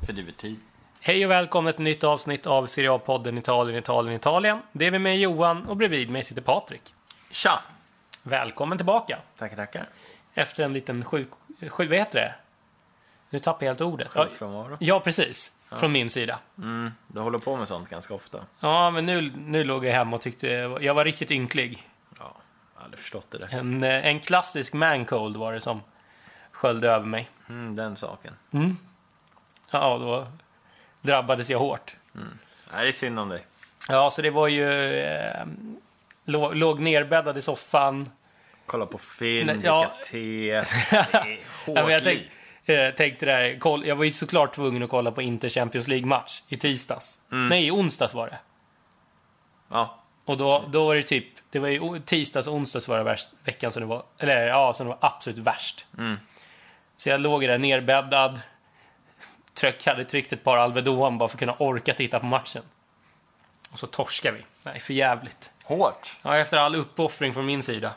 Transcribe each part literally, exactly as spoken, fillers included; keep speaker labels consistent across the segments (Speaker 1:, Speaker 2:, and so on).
Speaker 1: fördriver tid.
Speaker 2: Hej och välkommen till ett nytt avsnitt av Serie A-podden Italien, Italien, Italien. Det är vi med Johan och bredvid mig sitter Patrik.
Speaker 1: Tja!
Speaker 2: Välkommen tillbaka.
Speaker 1: Tackar, tackar.
Speaker 2: Efter en liten sjuk... sjuk vad heter det? Nu tappar jag helt ordet.
Speaker 1: Sjukfrånvaro.
Speaker 2: Ja, precis. Ja. Från min sida.
Speaker 1: Mm, du håller på med sånt ganska ofta.
Speaker 2: Ja, men nu, nu låg jag hemma och tyckte jag var riktigt ynklig.
Speaker 1: Ja, jag hade förstått det.
Speaker 2: En, en klassisk man-cold var det som sköljde över mig.
Speaker 1: Mm, den saken.
Speaker 2: Mm. Ja, då drabbades jag hårt.
Speaker 1: Mm. Det är synd om dig.
Speaker 2: Ja, så det var ju... Eh, låg, låg nerbäddad i soffan.
Speaker 1: Kolla på film,
Speaker 2: Nej,
Speaker 1: dricka
Speaker 2: ja.
Speaker 1: te. Det är hårt
Speaker 2: ja, men jag
Speaker 1: liv.
Speaker 2: tänk, eh, tänkte där, koll, jag var ju såklart tvungen att kolla på Inter Champions League-match i tisdags.
Speaker 1: Mm.
Speaker 2: Nej, i onsdags var det.
Speaker 1: Ja.
Speaker 2: Och då, då var det typ... Det var ju tisdags och onsdags var det värst, veckan som det var... Eller ja, som det var absolut värst.
Speaker 1: Mm.
Speaker 2: Så jag låg där nerbäddad. Tryck, hade tryckt ett par Alvedon bara för att kunna orka titta på matchen. Och så torskar vi. Nej, för jävligt.
Speaker 1: Hårt.
Speaker 2: Ja, efter all uppoffring från min sida.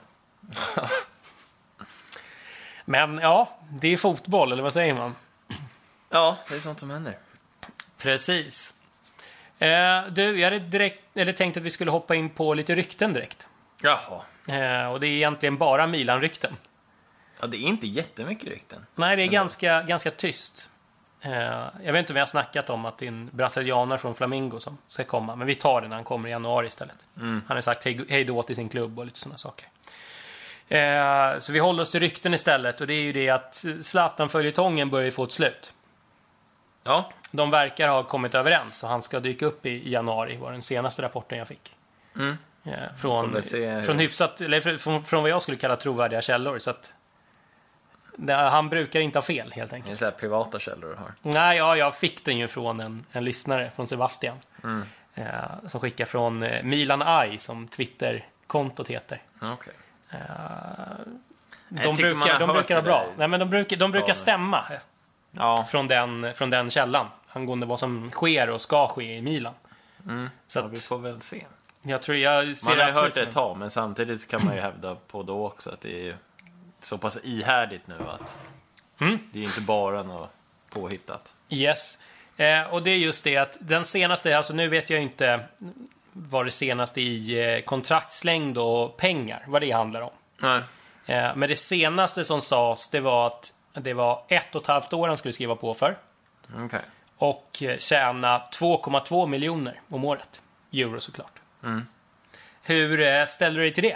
Speaker 2: Men ja, det är fotboll, eller vad säger man?
Speaker 1: Ja, det är sånt som händer.
Speaker 2: Precis. Eh, du, jag hade direkt, eller tänkt att vi skulle hoppa in på lite rykten direkt.
Speaker 1: Jaha.
Speaker 2: Eh, och det är egentligen bara Milan-rykten.
Speaker 1: Ja, det är inte jättemycket rykten.
Speaker 2: Nej, det är ganska, ganska tyst. Eh, jag vet inte om vi har snackat om att det är en brasilianer från Flamengo som ska komma. Men vi tar den när han kommer i januari istället.
Speaker 1: Mm.
Speaker 2: Han har sagt hej, hej då till sin klubb och lite sådana saker. Eh, så vi håller oss till rykten istället. Och det är ju det att Zlatan-följetongen börjar få ett slut.
Speaker 1: Ja.
Speaker 2: De verkar ha kommit överens. Och han ska dyka upp i januari, var den senaste rapporten jag fick.
Speaker 1: Mm.
Speaker 2: Eh, från,
Speaker 1: se...
Speaker 2: från hyfsat, eller från, från vad jag skulle kalla trovärdiga källor. Så att det, han brukar inte ha fel, helt enkelt.
Speaker 1: Det är så här privata källor du har.
Speaker 2: Nej, ja, jag fick den ju från en, en lyssnare, från Sebastian.
Speaker 1: Mm.
Speaker 2: Eh, som skickar från eh, Milan Eye, som Twitter-kontot heter.
Speaker 1: Okej. Okay.
Speaker 2: Eh,
Speaker 1: Jag
Speaker 2: de
Speaker 1: tycker man
Speaker 2: brukar,
Speaker 1: har
Speaker 2: de
Speaker 1: hört
Speaker 2: brukar vara
Speaker 1: det
Speaker 2: bra.
Speaker 1: där.
Speaker 2: Nej, men de brukar, de brukar
Speaker 1: Ja.
Speaker 2: stämma
Speaker 1: Ja.
Speaker 2: från den, från den källan. Angående vad som sker och ska ske i Milan.
Speaker 1: Mm.
Speaker 2: Så
Speaker 1: Ja,
Speaker 2: att,
Speaker 1: vi får väl se.
Speaker 2: jag tror jag ser
Speaker 1: Man har ju
Speaker 2: absolut
Speaker 1: hört det ett
Speaker 2: som-
Speaker 1: tag, men samtidigt kan man ju hävda på då också att det är så pass ihärdigt nu att
Speaker 2: Mm.
Speaker 1: det är inte bara något påhittat.
Speaker 2: Yes. Eh, och det är just det att den senaste, alltså nu vet jag inte vad det senaste i eh, kontraktslängd och pengar, vad det handlar om.
Speaker 1: Nej.
Speaker 2: Eh, men det senaste som sades, det var att det var ett och ett halvt år han skulle skriva på för.
Speaker 1: Okej.
Speaker 2: Och eh, tjäna två komma två miljoner om året. Euro såklart.
Speaker 1: Mm.
Speaker 2: Hur eh, ställer du dig till det?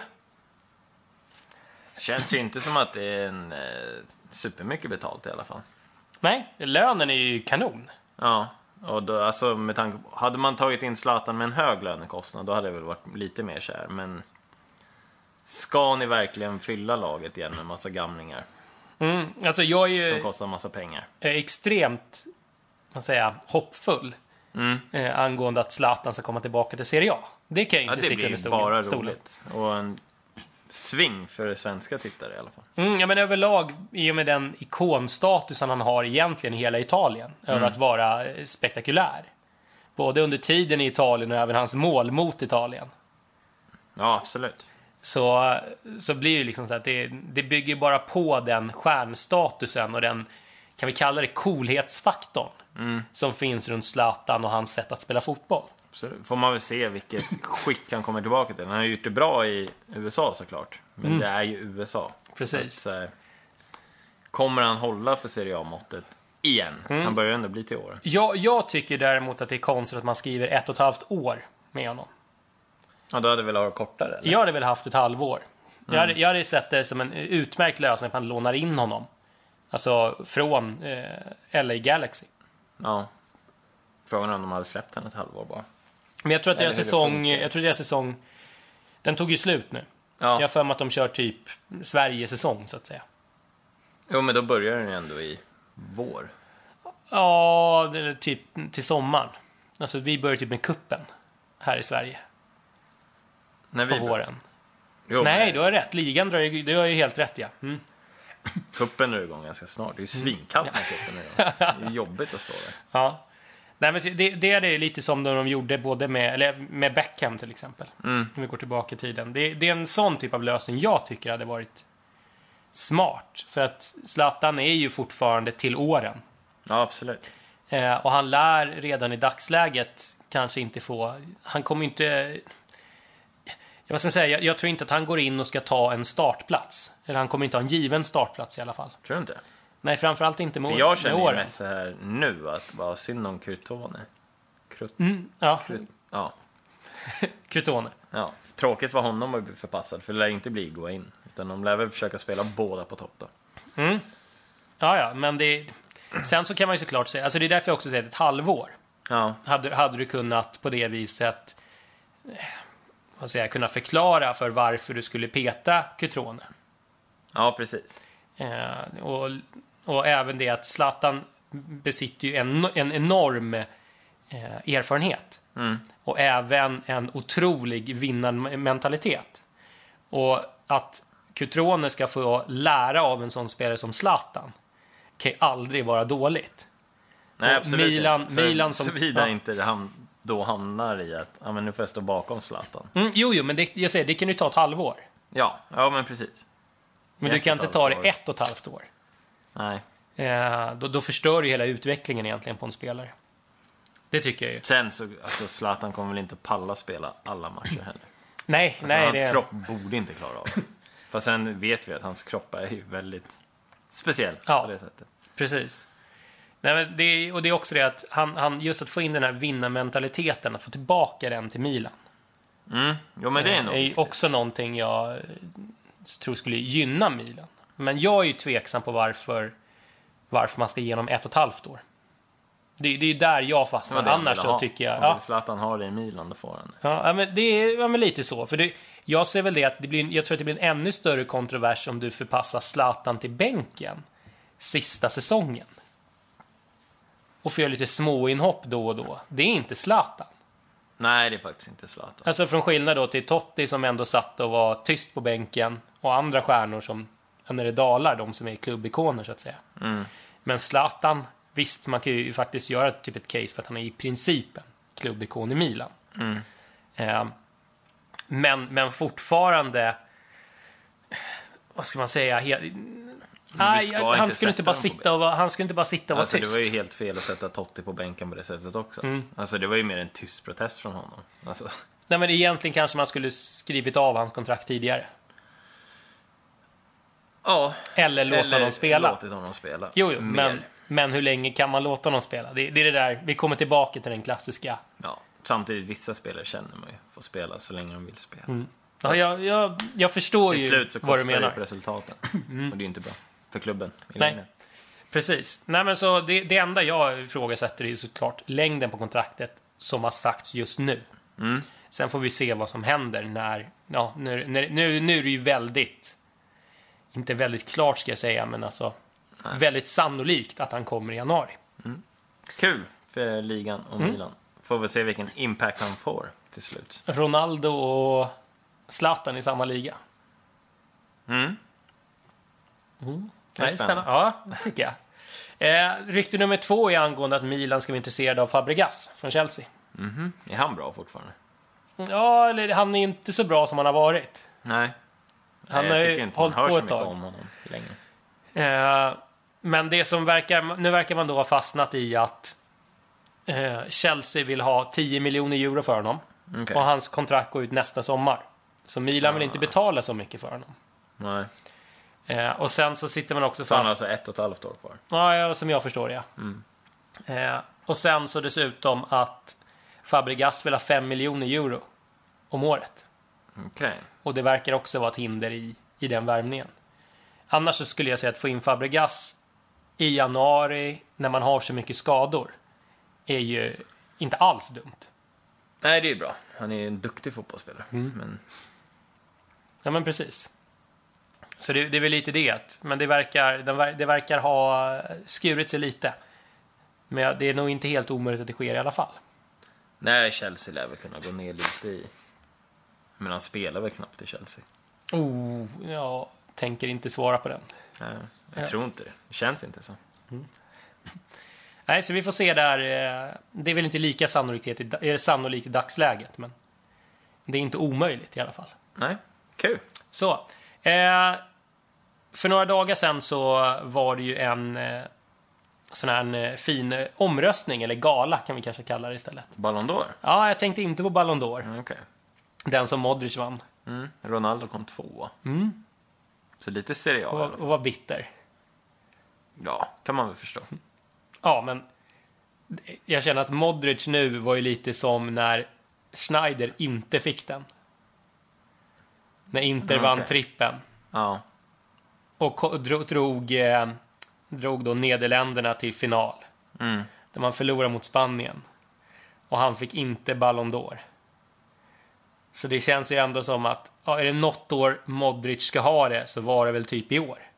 Speaker 1: Känns ju inte som att det är en eh, supermycket betalt i alla fall.
Speaker 2: Nej, lönen är ju kanon.
Speaker 1: Ja, och då, alltså med tanke på, hade man tagit in Zlatan med en hög lönekostnad, då hade det väl varit lite mer kär. Men ska ni verkligen fylla laget igen med en massa gamlingar
Speaker 2: Mm, alltså jag är
Speaker 1: som
Speaker 2: ju
Speaker 1: kostar en massa pengar?
Speaker 2: är extremt, vad säger jag, hoppfull
Speaker 1: Mm.
Speaker 2: eh, angående att Zlatan ska komma tillbaka till Serie A. Det kan jag
Speaker 1: Ja,
Speaker 2: inte
Speaker 1: det
Speaker 2: sticka
Speaker 1: blir
Speaker 2: under
Speaker 1: ju
Speaker 2: stolen.
Speaker 1: bara
Speaker 2: stolen.
Speaker 1: roligt. Och en sving för svenska tittare i alla fall.
Speaker 2: Mm, ja, men överlag, i och med den ikonstatusen han har egentligen i hela Italien,
Speaker 1: Mm.
Speaker 2: över att vara eh, spektakulär. Både under tiden i Italien och även hans mål mot Italien.
Speaker 1: Ja, absolut.
Speaker 2: Så, så blir det liksom så att det, det bygger bara på den stjärnstatusen och den, kan vi kalla det, coolhetsfaktorn
Speaker 1: Mm.
Speaker 2: som finns runt Zlatan och hans sätt att spela fotboll.
Speaker 1: Så får man väl se vilket skick han kommer tillbaka till. Han har gjort det bra i U S A såklart. Men
Speaker 2: Mm.
Speaker 1: det är ju U S A.
Speaker 2: Precis.
Speaker 1: Så att, eh, kommer han hålla för Serie A-måttet igen?
Speaker 2: Mm.
Speaker 1: Han börjar ändå bli till år.
Speaker 2: Jag, jag tycker däremot att det är konstigt att man skriver ett och ett halvt år med honom.
Speaker 1: Ja, då hade väl ha kortare? Eller?
Speaker 2: Jag hade väl haft ett halvår. Jag, hade, jag hade sett det som en utmärkt lösning att man lånar in honom. Alltså från eh, L A Galaxy.
Speaker 1: Ja. Frågan är om de hade släppt henne ett halvår bara.
Speaker 2: Men jag tror att
Speaker 1: Eller
Speaker 2: deras
Speaker 1: hur det
Speaker 2: säsong,
Speaker 1: funkar.
Speaker 2: jag tror deras säsong, den tog ju slut nu.
Speaker 1: Ja.
Speaker 2: Jag har för mig att de kör typ Sverige-säsong så att säga.
Speaker 1: Jo, men då börjar den ju ändå i vår.
Speaker 2: Ja, det är typ till sommaren. Alltså vi börjar typ med kuppen här i Sverige
Speaker 1: När
Speaker 2: på
Speaker 1: vi börjar.
Speaker 2: våren.
Speaker 1: Jo,
Speaker 2: Nej,
Speaker 1: men
Speaker 2: du har rätt. Ligan drar ju, du har ju helt rätt, ja. Mm.
Speaker 1: kuppen är igång ganska snart. Det är ju svinkallt när kuppen är igång. Det är jobbigt att stå där.
Speaker 2: Ja. Nej, men det, det är det lite som de gjorde både med, eller med Beckham till exempel.
Speaker 1: Mm.
Speaker 2: Om vi går tillbaka i tiden. Det, det är en sån typ av lösning jag tycker hade varit smart. För att Zlatan är ju fortfarande till åren.
Speaker 1: Ja, absolut.
Speaker 2: Eh, och han lär redan i dagsläget kanske inte få... Han kommer inte... Jag, ska säga, jag, jag tror inte att han går in och ska ta en startplats. Eller han kommer inte ha en given startplats i alla fall.
Speaker 1: Tror du inte?
Speaker 2: Nej, framförallt inte med,
Speaker 1: För jag
Speaker 2: med
Speaker 1: känner ju
Speaker 2: åren.
Speaker 1: mest så här nu att bara synd om Crotone. Krut,
Speaker 2: Mm, ja,
Speaker 1: krut, ja.
Speaker 2: Crotone.
Speaker 1: ja. Tråkigt för honom att bli förpassad. För det lär ju inte bli gå in. Utan de lär väl försöka spela båda på topp då.
Speaker 2: Mm. Ja, ja, men det... Sen så kan man ju såklart säga... Alltså det är därför jag också säger ett halvår.
Speaker 1: Ja.
Speaker 2: Hade, hade du kunnat på det viset... Eh, vad säger jag, kunna förklara för varför du skulle peta Cutrone.
Speaker 1: Ja, precis.
Speaker 2: Eh, och, och även det att Zlatan besitter ju en, en enorm eh, erfarenhet.
Speaker 1: Mm.
Speaker 2: Och även en otrolig vinnarmentalitet. Och att Cutrone ska få lära av en sån spelare som Zlatan kan ju aldrig vara dåligt.
Speaker 1: Nej,
Speaker 2: Och
Speaker 1: absolut
Speaker 2: Milan,
Speaker 1: inte. Så,
Speaker 2: Milan som...
Speaker 1: Såvida
Speaker 2: ja.
Speaker 1: inte han då hamnar i att ja, men nu får jag stå bakom Zlatan.
Speaker 2: Mm, jo, jo, men det, jag säger, det kan ju ta ett halvår.
Speaker 1: Ja, ja men precis.
Speaker 2: Men
Speaker 1: Ett
Speaker 2: du kan
Speaker 1: och ett
Speaker 2: inte ta det
Speaker 1: halvt år.
Speaker 2: ett och ett halvt år.
Speaker 1: Nej.
Speaker 2: Eh, då, då förstör du hela utvecklingen egentligen på en spelare. Det tycker jag ju.
Speaker 1: Sen så, alltså Zlatan kommer väl inte palla spela alla matcher heller.
Speaker 2: Nej,
Speaker 1: Alltså,
Speaker 2: nej.
Speaker 1: hans
Speaker 2: Det...
Speaker 1: kropp borde inte klara av det. Fast sen vet vi att hans kropp är ju väldigt speciell
Speaker 2: Ja.
Speaker 1: på det sättet.
Speaker 2: Precis. Nej, men det, och det är också det att han, han just att få in den här vinnarmentaliteten, att få tillbaka den till Milan.
Speaker 1: Mm. Jo, men det är nog
Speaker 2: är ju
Speaker 1: viktigt.
Speaker 2: också någonting jag eh, tror skulle gynna Milan. Men jag är ju tveksam på varför, varför man ska ge honom ett och ett halvt år. Det, det är ju där jag
Speaker 1: Det
Speaker 2: fastnar.
Speaker 1: var det han
Speaker 2: Annars
Speaker 1: ville
Speaker 2: så
Speaker 1: ha.
Speaker 2: tycker jag...
Speaker 1: Om
Speaker 2: Ja,
Speaker 1: vill Zlatan har det i Milan, då får han det.
Speaker 2: ja, men det är ja, men lite så. För det, jag ser väl det att det blir, jag tror att det blir en ännu större kontrovers om du förpassar Zlatan till bänken sista säsongen. Och får göra lite småinhopp då och då. Det är inte Zlatan.
Speaker 1: Nej, det är faktiskt inte Zlatan.
Speaker 2: Alltså från skillnad då till Totti som ändå satt och var tyst på bänken. Och andra stjärnor som, när det dalar, de som är klubbikoner så att säga.
Speaker 1: Mm.
Speaker 2: Men Zlatan, visst man kan ju faktiskt göra typ ett case för att han är i princip en klubbikon i Milan.
Speaker 1: Mm.
Speaker 2: Eh, men, men fortfarande, vad ska man säga, he, nej,
Speaker 1: ska
Speaker 2: han
Speaker 1: inte
Speaker 2: skulle inte
Speaker 1: sätta
Speaker 2: bara
Speaker 1: dem på
Speaker 2: sitta och vara, han skulle inte bara sitta och vara
Speaker 1: Alltså, det
Speaker 2: tyst.
Speaker 1: var ju helt fel att sätta Totti på bänken på det sättet också.
Speaker 2: Mm.
Speaker 1: Alltså, det var ju mer en tyst protest från honom. Alltså,
Speaker 2: Nej, men egentligen kanske man skulle skrivit av hans kontrakt tidigare.
Speaker 1: ja.
Speaker 2: Eller låta
Speaker 1: Eller
Speaker 2: honom spela.
Speaker 1: låtit honom spela.
Speaker 2: Jo, jo,
Speaker 1: Mer.
Speaker 2: men, men hur länge kan man låta honom spela? Det, det är det där, vi kommer tillbaka till den klassiska.
Speaker 1: Ja. Samtidigt, vissa spelare känner man ju får spela så länge de vill spela.
Speaker 2: Ja, jag, jag, jag förstår
Speaker 1: Till
Speaker 2: ju
Speaker 1: slut så
Speaker 2: vad du
Speaker 1: kostar det
Speaker 2: menar.
Speaker 1: på resultaten. Och det är ju inte bra för klubben i
Speaker 2: Nej.
Speaker 1: längden.
Speaker 2: Precis. Nej, men så det, det enda jag ifrågasätter är ju såklart längden på kontraktet som har sagts just nu.
Speaker 1: Mm.
Speaker 2: Sen får vi se vad som händer när... Ja, när, när, nu, nu är det ju väldigt... Inte väldigt klart ska jag säga, men alltså...
Speaker 1: Nej.
Speaker 2: Väldigt sannolikt att han kommer i januari.
Speaker 1: Kul för ligan och
Speaker 2: Mm.
Speaker 1: Milan. Får vi se vilken impact han får till slut.
Speaker 2: Ronaldo och Zlatan i samma liga.
Speaker 1: Mm.
Speaker 2: Mm.
Speaker 1: Det är
Speaker 2: Nej,
Speaker 1: spännande.
Speaker 2: Ja, det tycker jag. Eh, rykte nummer två är angående att Milan ska vara intresserad av Fabregas från Chelsea.
Speaker 1: Mhm. Är han bra fortfarande?
Speaker 2: Ja, eller han är inte så bra som han har varit.
Speaker 1: Nej.
Speaker 2: Han
Speaker 1: Nej,
Speaker 2: har
Speaker 1: jag
Speaker 2: ju
Speaker 1: tycker inte man
Speaker 2: hållit
Speaker 1: hör
Speaker 2: på
Speaker 1: så
Speaker 2: ett
Speaker 1: mycket
Speaker 2: tag.
Speaker 1: om honom längre.
Speaker 2: Eh, men det som verkar, nu verkar man då ha fastnat i att eh, Chelsea vill ha tio miljoner euro för honom.
Speaker 1: Okej.
Speaker 2: Och hans kontrakt går ut nästa sommar. Så Milan vill inte betala så mycket för honom.
Speaker 1: Nej.
Speaker 2: Eh, och sen så sitter man också
Speaker 1: Så han har
Speaker 2: fast...
Speaker 1: alltså ett och ett halvt år kvar.
Speaker 2: Ja, ja, som jag förstår det, ja.
Speaker 1: Mm.
Speaker 2: Eh, och sen så dessutom att Fabregas vill ha fem miljoner euro om året.
Speaker 1: Okej.
Speaker 2: Och det verkar också vara ett hinder i, i den värvningen. Annars så skulle jag säga att få in Fabregas i januari när man har så mycket skador är ju inte alls dumt.
Speaker 1: Nej, det är ju bra. Han är ju en duktig fotbollsspelare.
Speaker 2: Mm.
Speaker 1: Men
Speaker 2: Ja, men precis. Så det, det är väl lite det. Men det verkar, den ver- det verkar ha skurit sig lite. Men det är nog inte helt omöjligt att det sker i alla fall.
Speaker 1: nej, Chelsea lär väl kunna gå ner lite i... Men han spelar väl knappt i Chelsea.
Speaker 2: Oh, jag tänker inte svara på den.
Speaker 1: Nej, jag
Speaker 2: Ja.
Speaker 1: tror inte det. Det känns inte så.
Speaker 2: Nej, så vi får se där. eh, Det är väl inte lika sannolikt i, är det sannolikt i dagsläget, men det är inte omöjligt i alla fall.
Speaker 1: Nej, kul.
Speaker 2: Så, eh, för några dagar sedan så var det ju en eh, sån här en fin eh, omröstning, eller gala kan vi kanske kalla det istället.
Speaker 1: Ballon d'Or?
Speaker 2: Ja, jag tänkte inte på Ballon d'Or.
Speaker 1: Mm, okej.
Speaker 2: Den som Modric vann.
Speaker 1: Mm. Ronaldo kom två.
Speaker 2: Mm.
Speaker 1: Så lite Serie A.
Speaker 2: Och, och var bitter.
Speaker 1: Ja, kan man väl förstå.
Speaker 2: Ja, men jag känner att Modric nu var ju lite som när Schneider inte fick den. När Inter
Speaker 1: Mm,
Speaker 2: vann
Speaker 1: okej.
Speaker 2: trippen.
Speaker 1: Ja.
Speaker 2: Och ko- drog, drog, eh, drog då Nederländerna till final.
Speaker 1: Mm.
Speaker 2: Där man förlorade mot Spanien. Och han fick inte Ballon d'Or. Så det känns ju ändå som att, ja, är det något år Modric ska ha det, så var det väl typ i år.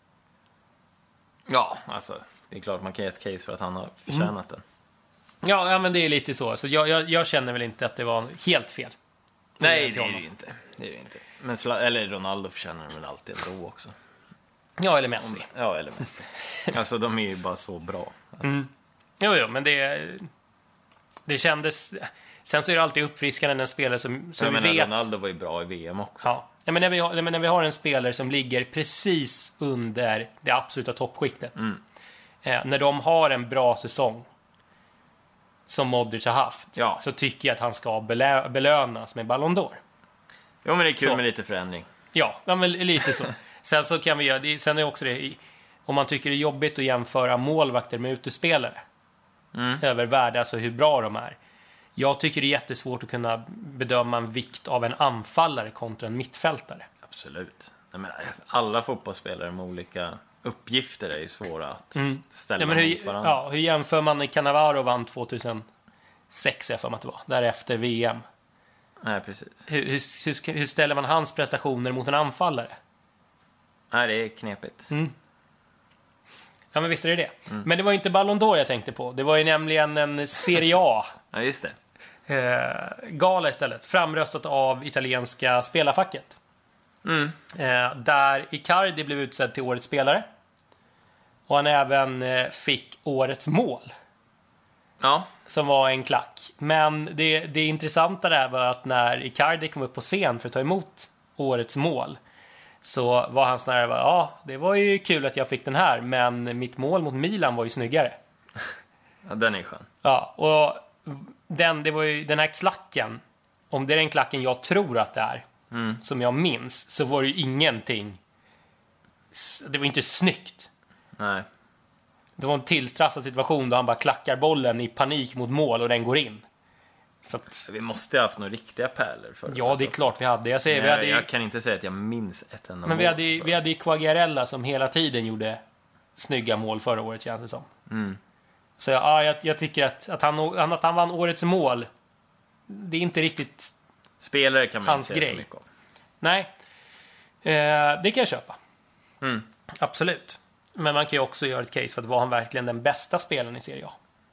Speaker 1: Ja, alltså. Det är klart man kan ge ett case för att han har förtjänat den.
Speaker 2: Ja, ja, men det är lite så. Så jag, jag, jag känner väl inte att det var helt fel.
Speaker 1: Nej,
Speaker 2: till
Speaker 1: det är det
Speaker 2: honom.
Speaker 1: ju inte. Det är det inte. Men Sla- eller Ronaldo förtjänar den väl alltid ändå också.
Speaker 2: Ja, eller Messi.
Speaker 1: Ja, eller Messi. Alltså, de är ju bara så bra.
Speaker 2: Jo, jo, men det, det kändes... Sen så är det alltid uppfriskande när en spelare som, som
Speaker 1: Jag
Speaker 2: vi
Speaker 1: menar,
Speaker 2: vet...
Speaker 1: Ronaldo var ju bra i V M också.
Speaker 2: Ja, ja, men när vi, har, men när vi har en spelare som ligger precis under det absoluta toppskiktet.
Speaker 1: Mm.
Speaker 2: Eh, när de har en bra säsong, som Modric har haft,
Speaker 1: Ja.
Speaker 2: så tycker jag att han ska belö- belönas med Ballon d'Or.
Speaker 1: Jo, men det är kul
Speaker 2: Så.
Speaker 1: med lite förändring.
Speaker 2: Ja, ja, men lite så. Sen så kan vi göra det, sen är också det, i- om man tycker det är jobbigt att jämföra målvakter med utespelare.
Speaker 1: Mm.
Speaker 2: Över värde, alltså hur bra de är. Jag tycker det är jättesvårt att kunna bedöma en vikt av en anfallare kontra en mittfältare.
Speaker 1: Absolut. Jag menar, alla fotbollsspelare med olika uppgifter är ju svåra att ställa
Speaker 2: Ja, men
Speaker 1: mot
Speaker 2: hur,
Speaker 1: varandra.
Speaker 2: ja, hur jämför man när Cannavaro vann tjugohundrasex, jag för mig att det var, därefter V M?
Speaker 1: Nej, precis.
Speaker 2: Hur, hur, hur ställer man hans prestationer mot en anfallare?
Speaker 1: Nej, det är knepigt.
Speaker 2: Ja, men visst är det det. Men det var ju inte Ballon d'Or jag tänkte på. Det var ju nämligen en Serie A
Speaker 1: Ja, just det.
Speaker 2: eh, gala istället. Framröstat av italienska spelarfacket.
Speaker 1: Mm.
Speaker 2: Eh, där Icardi blev utsedd till årets spelare. Och han även eh, fick årets mål.
Speaker 1: Ja,
Speaker 2: Som var en klack. Men det, det intressanta där var att när Icardi kom upp på scen för att ta emot årets mål, så var han sån här, ja, det var ju kul att jag fick den här, men mitt mål mot Milan var ju snyggare.
Speaker 1: ja den är skön.
Speaker 2: Ja, och den, det var ju den här klacken, om det är den klacken jag tror att det är, som jag minns, så var det ju ingenting, det var inte snyggt.
Speaker 1: Nej.
Speaker 2: Det var en tillstrassad situation då han bara klackar bollen i panik mot mål och den går in. Så att,
Speaker 1: Vi måste ju ha haft några riktiga pärlor för
Speaker 2: ja, det är klart vi hade. Jag säger, vi
Speaker 1: jag,
Speaker 2: hade ju,
Speaker 1: jag kan inte säga att jag minns ett enda
Speaker 2: men vi
Speaker 1: mål
Speaker 2: hade, ju-
Speaker 1: för-
Speaker 2: vi hade ju Quagliarella som hela tiden gjorde snygga mål förra året, känns det som.
Speaker 1: Mm.
Speaker 2: Så ja, jag, jag tycker att, att, han, att han vann årets mål, det är inte riktigt...
Speaker 1: Spelare kan man
Speaker 2: Hans
Speaker 1: inte säga
Speaker 2: grej.
Speaker 1: så mycket om.
Speaker 2: Nej, eh, det kan jag köpa.
Speaker 1: Mm.
Speaker 2: Absolut. Men man kan ju också göra ett case för att var han verkligen den bästa spelaren i Serie A.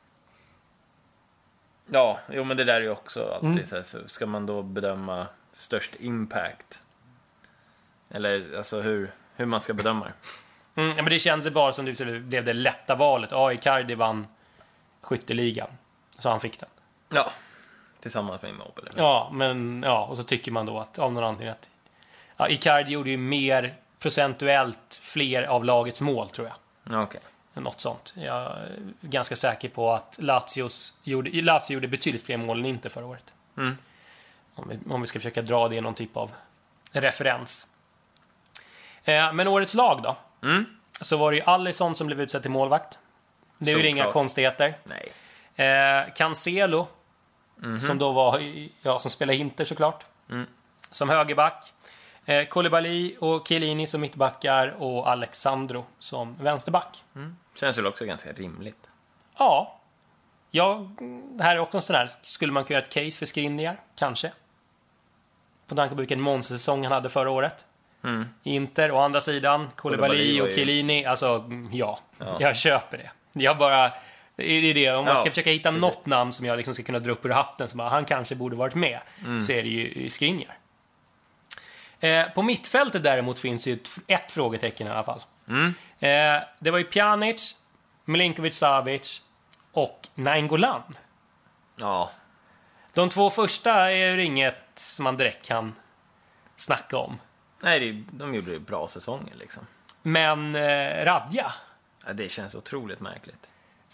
Speaker 1: Ja, jo men det där är ju också alltid
Speaker 2: Mm.
Speaker 1: så här, så ska man då bedöma störst impact? Eller alltså hur, hur man ska bedöma det.
Speaker 2: Mm, ja, men det känns bara som det blev det lätta valet. Ja, Icardi vann skytteligan, så han fick den.
Speaker 1: Ja, tillsammans med Immobile.
Speaker 2: Ja, men ja, och så tycker man då att av någon anledning att ja, Icardi gjorde ju mer procentuellt fler av lagets mål, tror jag.
Speaker 1: Ja, okej.
Speaker 2: Något sånt. Jag är ganska säker på att Lazios gjorde, Lazio gjorde betydligt fler mål än inte förra året.
Speaker 1: Mm.
Speaker 2: Om vi, om vi ska försöka dra det i någon typ av referens. Eh, men årets lag då?
Speaker 1: Mm.
Speaker 2: Så var det ju Alisson som blev utsedd till målvakt. Det är ju inga
Speaker 1: Såklart.
Speaker 2: konstigheter.
Speaker 1: Nej.
Speaker 2: Eh, Cancelo, som då var, ja, som spelar Inter såklart.
Speaker 1: Mm.
Speaker 2: Som högerback. Eh, Koulibaly och Chiellini som mittbackar och Alexandro som vänsterback.
Speaker 1: Känns väl också ganska rimligt.
Speaker 2: Ja. Ja, det här är också en sån här. Skulle man kunna göra ett case för Skriniar? Kanske. På tanke på vilken monstersäsong han hade förra året.
Speaker 1: Mm.
Speaker 2: Inter, å andra sidan, Koulibaly
Speaker 1: Koulibaly var
Speaker 2: och
Speaker 1: ju-
Speaker 2: Chiellini. Alltså, mm, ja.
Speaker 1: Ja.
Speaker 2: Jag köper det. Jag bara... Det är det. Om man
Speaker 1: Ja,
Speaker 2: ska försöka hitta
Speaker 1: precis.
Speaker 2: något namn som jag liksom ska kunna dra upp ur hatten, som bara, han kanske borde varit med,
Speaker 1: Mm.
Speaker 2: så är det ju Skriniar. Eh, på mittfältet däremot finns ju ett, ett frågetecken i alla fall.
Speaker 1: Mm.
Speaker 2: Eh, det var ju Pjanic, Milinkovic-Savic och Nainggolan.
Speaker 1: Ja.
Speaker 2: De två första är ju inget som man direkt kan snacka om.
Speaker 1: Nej, det, de gjorde ju bra säsonger liksom.
Speaker 2: Men eh, Radja,
Speaker 1: Ja, det känns otroligt märkligt.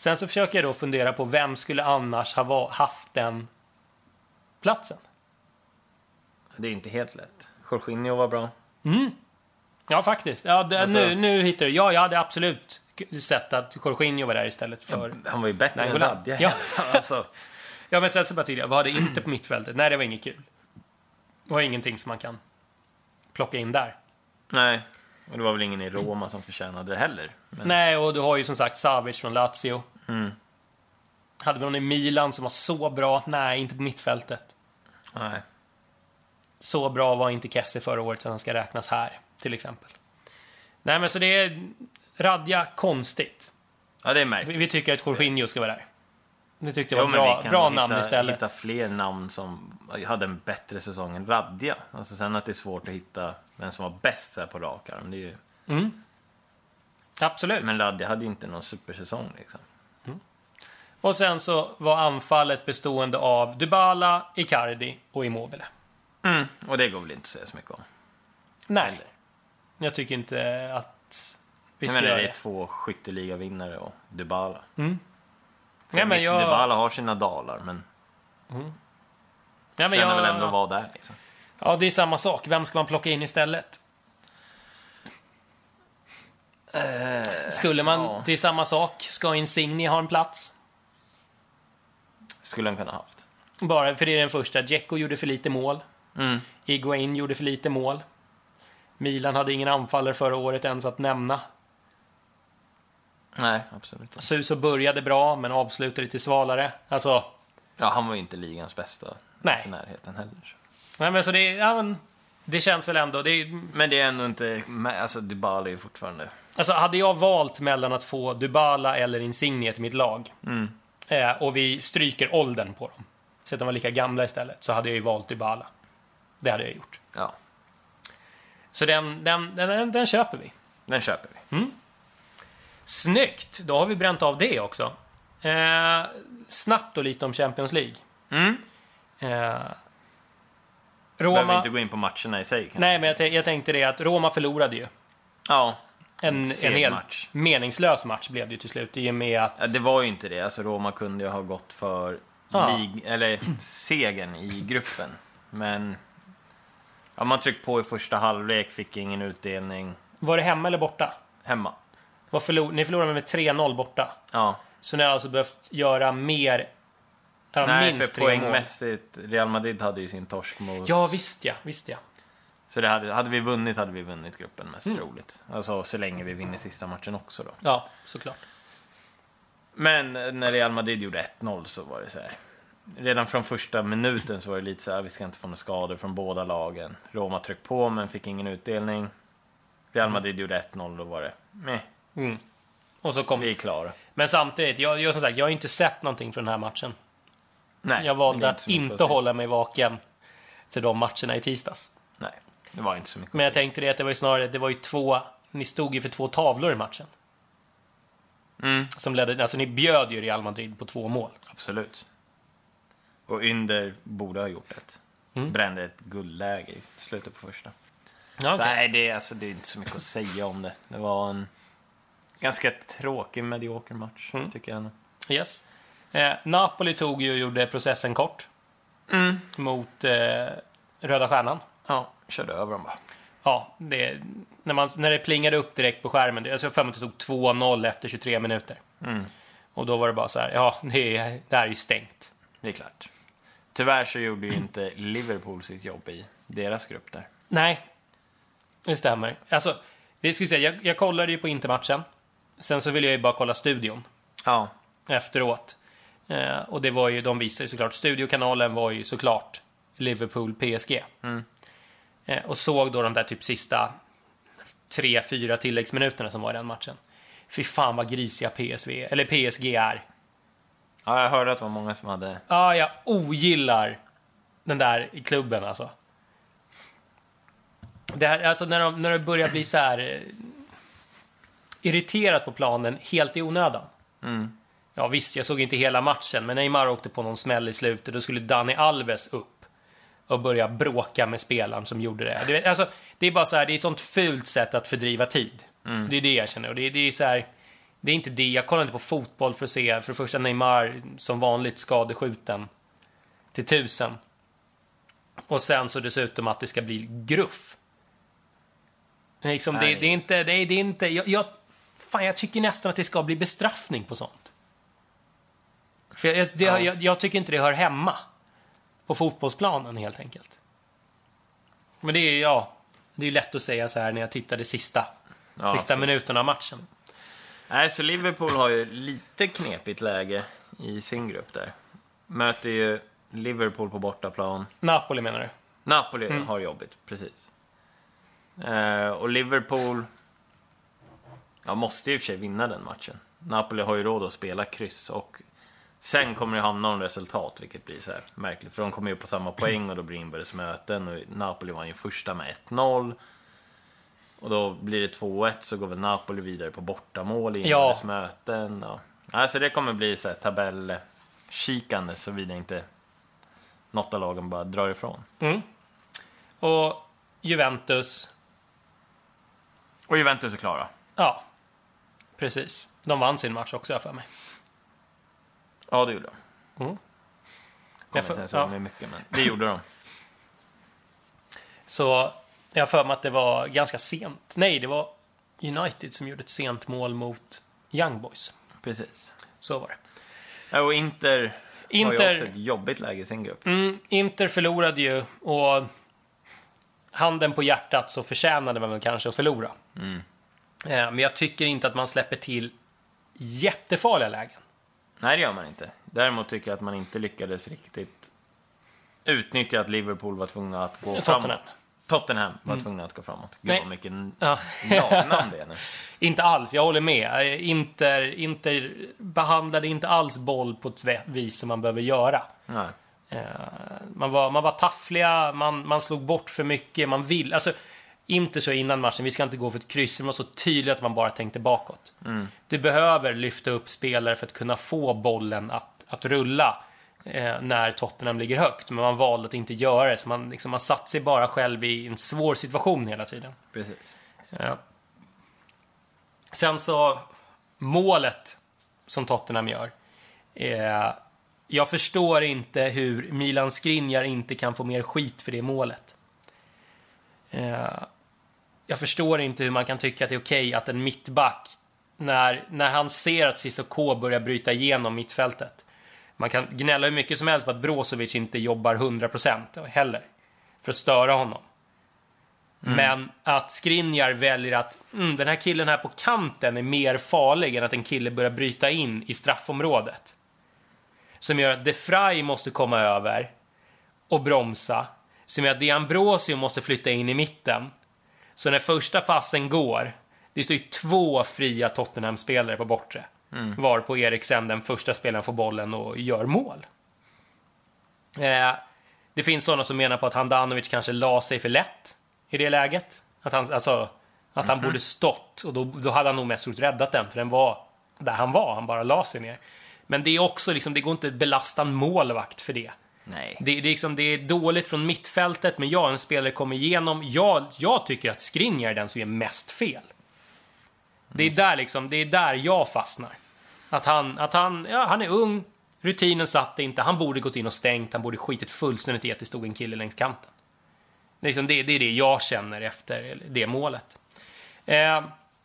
Speaker 2: Sen så försöker jag då fundera på vem skulle annars ha va- haft den platsen.
Speaker 1: Det är ju inte helt lätt. Jorginho var bra.
Speaker 2: Ja, faktiskt. Ja, det,
Speaker 1: Alltså-
Speaker 2: nu, nu hittar du. Ja, jag hade absolut sett att Jorginho var där istället för...
Speaker 1: Han var ju bättre än
Speaker 2: Nainggolan.
Speaker 1: Radja.
Speaker 2: Ja.
Speaker 1: Alltså,
Speaker 2: Ja, men sen så bara tydliga. Vad hade inte på mittfältet? Nej, det var inget kul. Det var ingenting som man kan plocka in där.
Speaker 1: nej. Och det var väl ingen i Roma som förtjänade det heller. Men,
Speaker 2: Nej, och du har ju som sagt Savic från Lazio.
Speaker 1: Mm.
Speaker 2: Hade vi någon i Milan som var så bra? Nej, inte på mittfältet.
Speaker 1: nej.
Speaker 2: Så bra var inte Kessie förra året så han ska räknas här, till exempel. Nej, men så det är Radja konstigt.
Speaker 1: Ja, det är
Speaker 2: Vi,
Speaker 1: märkligt.
Speaker 2: vi tycker att Jorginho ska vara där. Det tyckte jag
Speaker 1: Jo,
Speaker 2: var
Speaker 1: men
Speaker 2: bra,
Speaker 1: vi kan
Speaker 2: bra
Speaker 1: hitta,
Speaker 2: namn istället.
Speaker 1: hitta fler namn som hade en bättre säsong än Radja. Alltså sen att det är svårt att hitta vem som var bäst så här på rak arm. Det är ju...
Speaker 2: Absolut.
Speaker 1: Men Radja hade ju inte någon supersäsong liksom.
Speaker 2: Och sen så var anfallet bestående av Dybala, Icardi och Immobile.
Speaker 1: Mm. Och det går väl inte att säga så mycket om.
Speaker 2: Nej,
Speaker 1: Eller?
Speaker 2: jag tycker inte att vi
Speaker 1: Jag
Speaker 2: ska
Speaker 1: menar,
Speaker 2: göra
Speaker 1: det är
Speaker 2: det.
Speaker 1: två skytteligavinnare och Dybala.
Speaker 2: Mm.
Speaker 1: Sen
Speaker 2: Ja, men
Speaker 1: visst,
Speaker 2: jag-
Speaker 1: Dybala har sina dalar, men
Speaker 2: Ja, men
Speaker 1: känner
Speaker 2: jag,
Speaker 1: väl ändå vara där liksom.
Speaker 2: ja, det är samma sak. Vem ska man plocka in istället? Skulle man,
Speaker 1: ja.
Speaker 2: det är samma sak. Ska Insigne ha en plats?
Speaker 1: Skulle han kunna haft.
Speaker 2: Bara för det är den första. Dzeko gjorde för lite mål.
Speaker 1: Mm.
Speaker 2: Higuain gjorde för lite mål. Milan hade ingen anfallare förra året ens att nämna.
Speaker 1: Nej, absolut inte.
Speaker 2: Suso började bra, men avslutade lite svalare. Alltså,
Speaker 1: Ja, han var ju inte ligans bästa
Speaker 2: Nej.
Speaker 1: i närheten heller.
Speaker 2: nej men så det, ja, men, det känns väl ändå. Det är,
Speaker 1: Men det är ändå inte... Alltså, Dybala är ju fortfarande...
Speaker 2: alltså, hade jag valt mellan att få Dybala eller Insigne till mitt lag
Speaker 1: Mm.
Speaker 2: eh, och vi stryker åldern på dem, så att de var lika gamla istället, så hade jag ju valt Dybala. Det hade jag gjort.
Speaker 1: Ja,
Speaker 2: Så den, den, den, den, den köper vi.
Speaker 1: den köper vi.
Speaker 2: Snyggt! Då har vi bränt av det också. Eh, snabbt och lite om Champions League.
Speaker 1: Mm.
Speaker 2: Eh,
Speaker 1: Behöver
Speaker 2: Roma...
Speaker 1: inte gå in på matcherna i sig. kan
Speaker 2: Nej,
Speaker 1: jag
Speaker 2: men jag,
Speaker 1: säga.
Speaker 2: t- jag tänkte det att Roma förlorade ju.
Speaker 1: Ja.
Speaker 2: En,
Speaker 1: Seg
Speaker 2: en helt
Speaker 1: match.
Speaker 2: meningslös match blev det ju till slut. I och med att...
Speaker 1: ja, det var ju inte det. Alltså, Roma kunde ju ha gått för
Speaker 2: Ja.
Speaker 1: lig- eller segern i gruppen. Men... Ja, man tryckte på i första halvlek, fick ingen utdelning.
Speaker 2: Var det hemma eller borta?
Speaker 1: Hemma.
Speaker 2: Var förlor... Ni förlorade med tre noll borta.
Speaker 1: Ja.
Speaker 2: Så ni har alltså behövt göra mer... Ja,
Speaker 1: Nej,
Speaker 2: minst
Speaker 1: för
Speaker 2: tre mål.
Speaker 1: poängmässigt, Real Madrid hade ju sin torsk mot...
Speaker 2: Ja, visst ja. Visst ja.
Speaker 1: Så det hade, hade vi vunnit hade vi vunnit gruppen mest
Speaker 2: Mm.
Speaker 1: troligt. Alltså så länge vi vinner sista matchen också då.
Speaker 2: Ja, såklart.
Speaker 1: Men när Real Madrid gjorde ett noll så var det så här. Redan från första minuten så var det lite så här, vi ska inte få några skador från båda lagen. Roma tryckte på men fick ingen utdelning. Real Madrid gjorde ett noll, då var det meh,
Speaker 2: Mm. Och så kom...
Speaker 1: vi är klara.
Speaker 2: Men samtidigt, jag, jag, som sagt, jag har inte sett någonting från den här matchen.
Speaker 1: Nej,
Speaker 2: Jag
Speaker 1: det
Speaker 2: valde
Speaker 1: är
Speaker 2: att
Speaker 1: så mycket
Speaker 2: inte
Speaker 1: att säga.
Speaker 2: hålla mig vaken till de matcherna i tisdags.
Speaker 1: Nej, det var inte så mycket
Speaker 2: Men jag
Speaker 1: att säga.
Speaker 2: tänkte det att det var ju snarare, det var ju två, ni stod ju för två tavlor i matchen.
Speaker 1: Mm,
Speaker 2: Som ledde, alltså ni bjöd ju Real Madrid på två mål.
Speaker 1: absolut. Och Ynder borde ha gjort ett.
Speaker 2: Mm.
Speaker 1: Brände ett guldläge i slutet på första.
Speaker 2: Ja,
Speaker 1: Så
Speaker 2: okej.
Speaker 1: nej, det är, alltså, det är inte så mycket att säga om det. Det var en ganska tråkig, medioker match,
Speaker 2: Mm.
Speaker 1: tycker jag.
Speaker 2: Yes. Eh, Napoli tog ju och gjorde processen kort.
Speaker 1: Mm.
Speaker 2: Mot eh, Röda Stjärnan.
Speaker 1: Ja, körde över dem bara.
Speaker 2: Ja, det, när, man, när det plingade upp direkt på skärmen. Jag tror för mig att det stod två noll efter tjugotre minuter.
Speaker 1: Mm.
Speaker 2: Och då var det bara så här, ja, det, är, det här är ju stängt.
Speaker 1: Det är klart. Tyvärr så gjorde ju inte Liverpool sitt jobb i deras grupp där.
Speaker 2: Nej, det stämmer. Alltså, det ska jag, säga, jag, jag kollade ju på Intermatchen. Sen så ville jag ju bara kolla studion
Speaker 1: Ja,
Speaker 2: efteråt. Eh, och det var ju, de visade ju såklart, studiokanalen var ju såklart Liverpool P S G.
Speaker 1: Mm.
Speaker 2: Eh, och såg då de där typ sista tre, fyra tilläggsminuterna som var i den matchen. Fy fan vad grisiga P S V, eller P S G är.
Speaker 1: ja jag hörde att det var många som hade...
Speaker 2: Ja, jag ogillar den där i klubben alltså. Det här, alltså när de, när det börjar bli så här eh, irriterat på planen helt i onödan.
Speaker 1: Mm.
Speaker 2: Ja visst, jag såg inte hela matchen, men Neymar åkte på någon smäll i slutet. Då skulle Dani Alves upp och börja bråka med spelaren som gjorde det. Det, alltså, det är bara så här, det är ett sånt fult sätt att fördriva tid.
Speaker 1: Mm.
Speaker 2: Det är det jag känner. Och det, det är så här, det är inte det. Jag kollar inte på fotboll för att se, för det första Neymar som vanligt skadeskjuten till tusen. Och sen så dessutom att det ska bli gruff. Liksom, det, det är inte, det är, det är inte, jag, jag, fan, jag tycker nästan att det ska bli bestraffning på sånt. För jag, det, ja. jag, jag tycker inte det hör hemma på fotbollsplanen helt enkelt. Men det är ja, det är lätt att säga så här när jag tittar det sista, ja, sista minuterna av matchen.
Speaker 1: Nej, så Liverpool har ju lite knepigt läge i sin grupp där. Möter ju Liverpool på bortaplan.
Speaker 2: Napoli menar du?
Speaker 1: Napoli mm. har jobbigt, precis. Eh, och Liverpool ja, måste ju i och för sig vinna den matchen. Napoli har ju råd att spela kryss och sen kommer det hamna om resultat, vilket blir så här märkligt. För de kommer ju på samma poäng och då blir inbördes möten. Och Napoli var ju första med ett noll. Och då blir det två ett, så går väl Napoli vidare på bortamål i inbördes ja. möten. Och... Alltså det kommer bli så här tabellkikande så vidare inte något av lagen bara drar ifrån.
Speaker 2: Mm. Och Juventus.
Speaker 1: Och Juventus är klara.
Speaker 2: Ja, precis. De vann sin match också för mig.
Speaker 1: Ja, det gjorde de.
Speaker 2: Mm.
Speaker 1: Kommer inte ens ihåg med mycket, men det gjorde de.
Speaker 2: Så jag för mig att det var ganska sent. Nej, det var United som gjorde ett sent mål mot Young Boys.
Speaker 1: Precis.
Speaker 2: Så var det.
Speaker 1: Ja, och Inter,
Speaker 2: Inter
Speaker 1: har ju också ett jobbigt läge i sin grupp.
Speaker 2: Mm, Inter förlorade ju och handen på hjärtat så förtjänade man väl kanske att förlora.
Speaker 1: Mm.
Speaker 2: Men jag tycker inte att man släpper till jättefarliga lägen.
Speaker 1: Nej, det gör man inte. Däremot tycker jag att man inte lyckades riktigt utnyttja att Liverpool var tvungna att gå
Speaker 2: Tottenham.
Speaker 1: framåt. Tottenham var
Speaker 2: mm.
Speaker 1: tvungna att gå framåt. Gud
Speaker 2: Nej.
Speaker 1: vad mycket
Speaker 2: ja.
Speaker 1: lagnamn det är nu.
Speaker 2: Inte alls, jag håller med. Inter, Inter behandlade inte alls boll på ett vis som man behöver göra.
Speaker 1: Nej.
Speaker 2: Man var, man var taffliga, man, man slog bort för mycket, man vill... Alltså, inte så innan matchen, vi ska inte gå för ett kryss. Det var så tydligt att man bara tänkte bakåt.
Speaker 1: Mm.
Speaker 2: Du behöver lyfta upp spelare för att kunna få bollen att, att rulla eh, när Tottenham ligger högt. Men man valde att inte göra det. Så man, liksom, man satt sig bara själv i en svår situation hela tiden.
Speaker 1: Precis.
Speaker 2: Ja. Sen så, målet som Tottenham gör. Eh, jag förstår inte hur Milan Skriniar inte kan få mer skit för det målet. Eh, jag förstår inte hur man kan tycka att det är okej att en mittback när, när han ser att Sissoko börjar bryta igenom mittfältet. Man kan gnälla hur mycket som helst på att Brozovic inte jobbar hundra procent heller för att störa honom. Mm. Men att Skriniar väljer att mm, den här killen här på kanten är mer farlig än att en kille börjar bryta in i straffområdet. Som gör att De Vrij måste komma över och bromsa. Som gör att D'Ambrosio måste flytta in i mitten. Så när första passen går, det står ju två fria Tottenham-spelare på bortre. Mm. Var på Eriksen, den första spelaren, får bollen och gör mål. Eh, det finns sådana som menar på att Handanovic kanske la sig för lätt i det läget. Att han, alltså, att han mm-hmm. borde stått, och då, då hade han nog mest räddat den, för den var där han var, han bara la sig ner. Men det är också liksom, det går inte att belasta en målvakt för det.
Speaker 1: Nej.
Speaker 2: Det, det, är liksom, det är dåligt från mittfältet, men jag, en spelare kommer igenom. Jag, jag tycker att Skriniar är den som är mest fel. Mm. Det är där liksom, det är där jag fastnar. Att han, att han, ja, han är ung, rutinen satt inte, han borde gått in och stängt, han borde skitit fullständigt i att det stod en kille längs kanten. Det är, liksom, det, det är det jag känner efter det målet. Eh,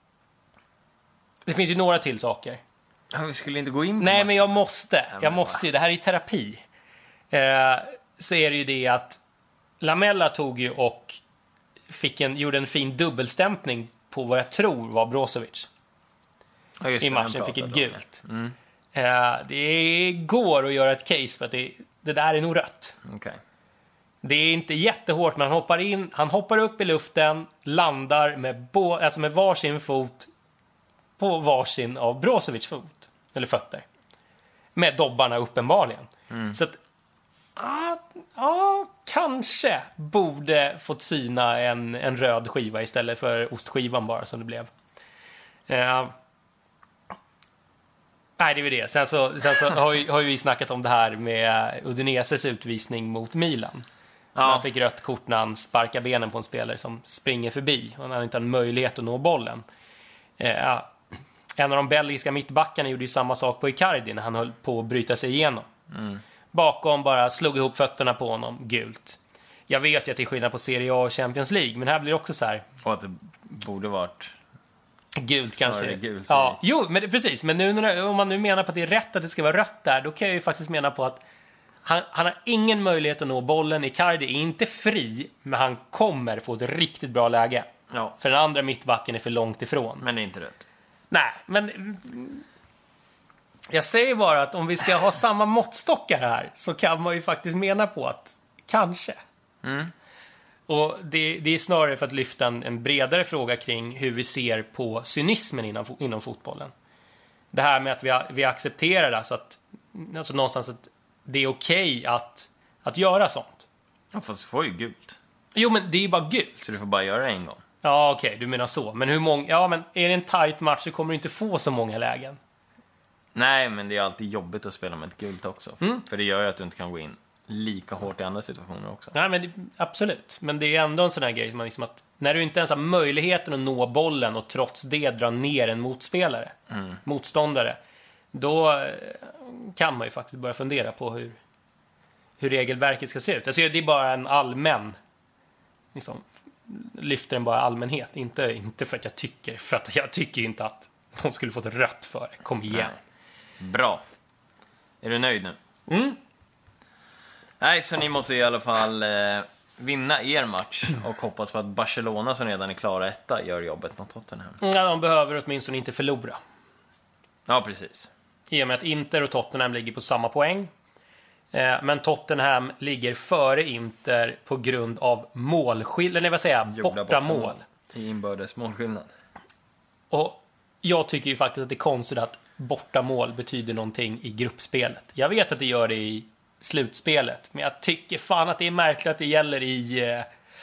Speaker 2: det finns ju några till saker.
Speaker 1: Ja, vi skulle inte gå in på
Speaker 2: Nej,
Speaker 1: match.
Speaker 2: men jag måste. Jag måste ju. Det här är terapi. Eh, så är det ju det att Lamella tog ju och fick en, gjorde en fin dubbelstämpning på vad jag tror var Brozovic.
Speaker 1: Ja, just
Speaker 2: i
Speaker 1: det,
Speaker 2: matchen, fick ett gult.
Speaker 1: Mm.
Speaker 2: Eh, det går att göra ett case för att det, det där är nog rött.
Speaker 1: Okay.
Speaker 2: Det är inte jättehårt, men han hoppar in, han hoppar upp i luften, landar med, bo, alltså med varsin fot på varsin av Brozovic fot, eller fötter. Med dobbarna uppenbarligen. Mm. Så att Ja, ah, kanske borde fått syna en, en röd skiva istället för ostskivan bara som det blev. Uh, nej, det är väl det. Sen så, sen så har, ju, har ju vi snackat om det här med Udineses utvisning mot Milan. Ja. Han fick rött kort när han sparkar benen på en spelare som springer förbi och han har inte en möjlighet att nå bollen. Uh, En av de belgiska mittbackarna gjorde ju samma sak på Icardi när han höll på att bryta sig igenom.
Speaker 1: Mm.
Speaker 2: Bakom bara slog ihop fötterna på honom, gult. Jag vet ju att det är skillnad på Serie A och Champions League, men här blir det också så här.
Speaker 1: Och att det borde varit
Speaker 2: gult kanske.
Speaker 1: Gult
Speaker 2: ja, jo, men det, precis. Men nu när, om man nu menar på att det är rätt att det ska vara rött där, då kan jag ju faktiskt mena på att han, han har ingen möjlighet att nå bollen. Icardi är inte fri, men han kommer få ett riktigt bra läge.
Speaker 1: Ja.
Speaker 2: För den andra mittbacken är för långt ifrån.
Speaker 1: Men det är inte rött.
Speaker 2: Nej, men jag säger bara att om vi ska ha samma måttstockar här så kan man ju faktiskt mena på att kanske.
Speaker 1: Mm.
Speaker 2: Och det, det är snarare för att lyfta en, en bredare fråga kring hur vi ser på cynismen inom, inom fotbollen. Det här med att vi, vi accepterar alltså att alltså någonstans att det är okej okay att, att göra sånt.
Speaker 1: Ja, fast du får ju gult.
Speaker 2: Jo, men det är ju bara gult.
Speaker 1: Så du får bara göra det en gång.
Speaker 2: Ja, okej, okay, du menar så. Men hur många, ja, men är det en tight match så kommer du inte få så många lägen.
Speaker 1: Nej, men det är alltid jobbigt att spela med ett gult också.
Speaker 2: Mm.
Speaker 1: För det gör ju att du inte kan gå in lika hårt i andra situationer också.
Speaker 2: Nej, men det, absolut. Men det är ändå en sån här grej som man liksom att när du inte ens har möjligheten att nå bollen och trots det dra ner en motspelare, mm. motståndare, då kan man ju faktiskt börja fundera på hur, hur regelverket ska se ut. Alltså, det är bara en allmän liksom, lyfter den bara allmänhet. Inte, inte för att jag tycker, för att jag tycker inte att de skulle fått rött för det. Kom igen.
Speaker 1: Nej. Bra. Är du nöjd nu?
Speaker 2: Mm.
Speaker 1: Nej, så ni måste i alla fall eh, vinna er match och hoppas på att Barcelona som redan är klara etta gör jobbet mot Tottenham.
Speaker 2: Ja, de behöver åtminstone inte förlora.
Speaker 1: Ja, precis.
Speaker 2: I och med att Inter och Tottenham ligger på samma poäng. Eh, men Tottenham ligger före Inter på grund av målskillnad, eller vad säger jag, borta, borta mål. mål.
Speaker 1: I inbördes målskillnad.
Speaker 2: Och jag tycker ju faktiskt att det är konstigt att borta mål betyder någonting i gruppspelet. Jag vet att det gör det i slutspelet, men jag tycker fan att det är märkligt att det gäller i eh...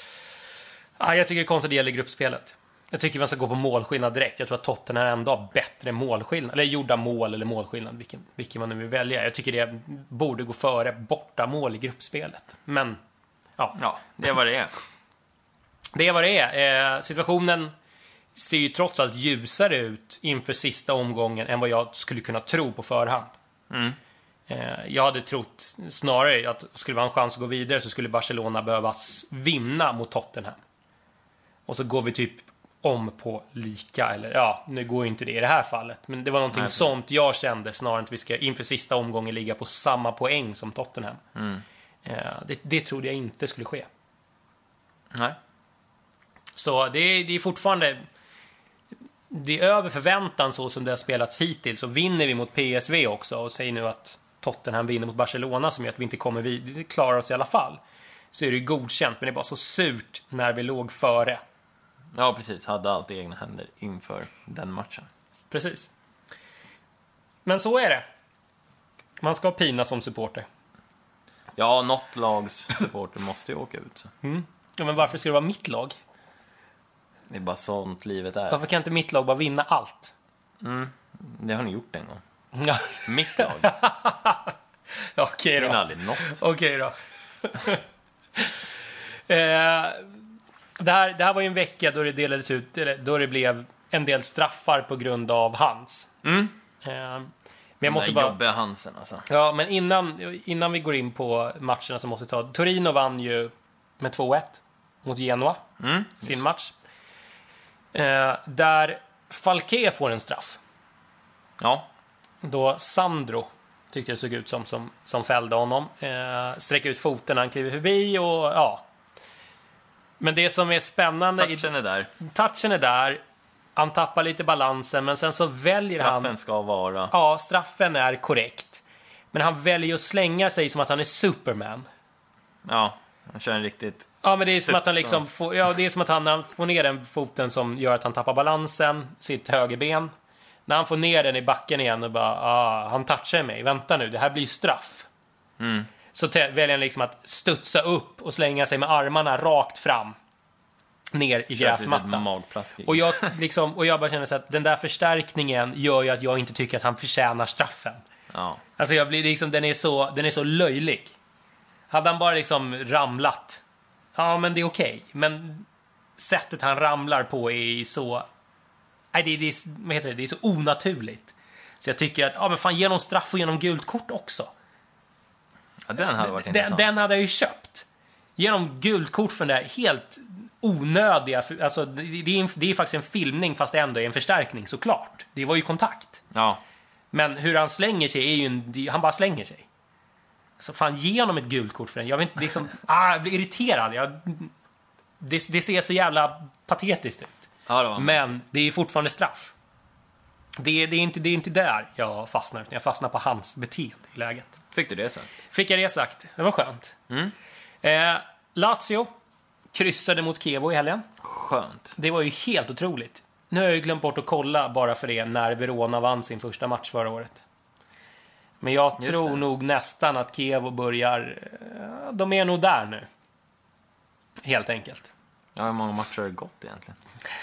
Speaker 2: ah, jag tycker det är konstigt att det gäller i gruppspelet. Jag tycker man ska gå på målskillnad direkt. Jag tror att Tottenham ändå har bättre målskillnad, eller gjorda mål eller målskillnad, vilken, vilken man nu vill välja. Jag tycker det borde gå före borta mål i gruppspelet. Men ja,
Speaker 1: ja det är vad det är.
Speaker 2: Det är vad det är. Eh, situationen ser ju trots allt ljusare ut inför sista omgången än vad jag skulle kunna tro på förhand.
Speaker 1: Mm.
Speaker 2: Jag hade trott snarare att skulle vara en chans att gå vidare så skulle Barcelona behöva vinna mot Tottenham. Och så går vi typ om på lika, eller ja, nu går ju inte det i det här fallet. Men det var någonting Nej, sånt jag kände snarare än att vi ska inför sista omgången ligga på samma poäng som Tottenham.
Speaker 1: Mm.
Speaker 2: Det, det trodde jag inte skulle ske.
Speaker 1: Nej.
Speaker 2: Så det, det är fortfarande... Det är över förväntan så som det har spelats hittills. Så vinner vi mot P S V också och säger nu att Tottenham vinner mot Barcelona som gör att vi inte kommer vid, det klarar oss i alla fall. Så är det godkänt, men det är bara så surt när vi låg före.
Speaker 1: Ja, precis. Hade allt i egna händer inför den matchen.
Speaker 2: Precis. Men så är det. Man ska pina som supporter.
Speaker 1: Ja, något lags supporter måste ju åka ut. Så.
Speaker 2: Mm. Ja, men varför ska det vara mitt lag?
Speaker 1: Det är bara sånt livet är.
Speaker 2: Varför kan inte mitt lag bara vinna allt?
Speaker 1: Mm. Det har ni gjort en gång.
Speaker 2: Ja.
Speaker 1: Mitt lag.
Speaker 2: Okej då.
Speaker 1: Det är aldrig något.
Speaker 2: Okej då. eh, det, här, det här var ju en vecka då det delades ut, eller då det blev en del straffar på grund av Hans.
Speaker 1: Mm.
Speaker 2: Eh, men jag måste
Speaker 1: Den
Speaker 2: bara...
Speaker 1: jobbiga Hansen alltså.
Speaker 2: Ja, men innan, innan vi går in på matcherna så måste vi ta... Torino vann ju med två ett mot Genoa.
Speaker 1: Mm.
Speaker 2: Sin match. Eh, där Falqué får en straff.
Speaker 1: Ja.
Speaker 2: Då Sandro tyckte det såg ut som som, som fällde honom. Eh, sträcker ut foten när han kliver förbi och ja. Men det som är spännande...
Speaker 1: Touchen är där.
Speaker 2: Touchen är där. Han tappar lite balansen, men sen så väljer
Speaker 1: straffen
Speaker 2: han...
Speaker 1: Straffen ska vara...
Speaker 2: Ja, straffen är korrekt. Men han väljer att slänga sig som att han är Superman.
Speaker 1: Ja, han kör en riktigt...
Speaker 2: Ja, men det är som att han liksom får, ja, det är som att han, han får ner den foten som gör att han tappar balansen, sitt högerben. När han får ner den i backen igen och bara, ah, han touchar mig, vänta nu, det här blir straff.
Speaker 1: Mm.
Speaker 2: Så te- väljer han liksom att studsa upp och slänga sig med armarna rakt fram ner i gräsmattan. Och jag, liksom, och jag bara känner så att den där förstärkningen gör ju att jag inte tycker att han förtjänar straffen.
Speaker 1: Ja.
Speaker 2: Alltså jag blir liksom, den är så, den är så löjlig. Hade han bara liksom ramlat, ja men det är okej. Men sättet han ramlar på är så nej, det, det, är, vad heter det? Det är så onaturligt. Så jag tycker att, ja men fan, ge någon straff och ge någon gult kort också.
Speaker 1: Ja, den hade varit
Speaker 2: Den,
Speaker 1: intressant.
Speaker 2: den hade jag ju köpt. Ge någon gult kort för den där helt onödiga, alltså det, det, är, det är faktiskt en filmning fast det ändå är en förstärkning såklart. Det var ju kontakt.
Speaker 1: Ja.
Speaker 2: Men hur han slänger sig är ju en, han bara slänger sig. Så fan, ge honom ett gult kort för den. Jag vet inte, liksom, ah, jag blir irriterad. Jag, det, det ser så jävla patetiskt ut.
Speaker 1: Ja, det var
Speaker 2: Men det är fortfarande straff. Det, det, är inte, det är inte där jag fastnar, utan jag fastnar på hans beteende i läget.
Speaker 1: Fick du det sagt?
Speaker 2: Fick jag det sagt. Det var skönt.
Speaker 1: Mm.
Speaker 2: Eh, Lazio kryssade mot Chievo i helgen.
Speaker 1: Skönt.
Speaker 2: Det var ju helt otroligt. Nu har jag ju glömt bort att kolla bara för det när Verona vann sin första match förra året. Men jag
Speaker 1: Just
Speaker 2: tror
Speaker 1: det.
Speaker 2: nog nästan att Chievo börjar... eh, De är nog där nu. Helt enkelt.
Speaker 1: Ja, hur många matcher har det gått egentligen?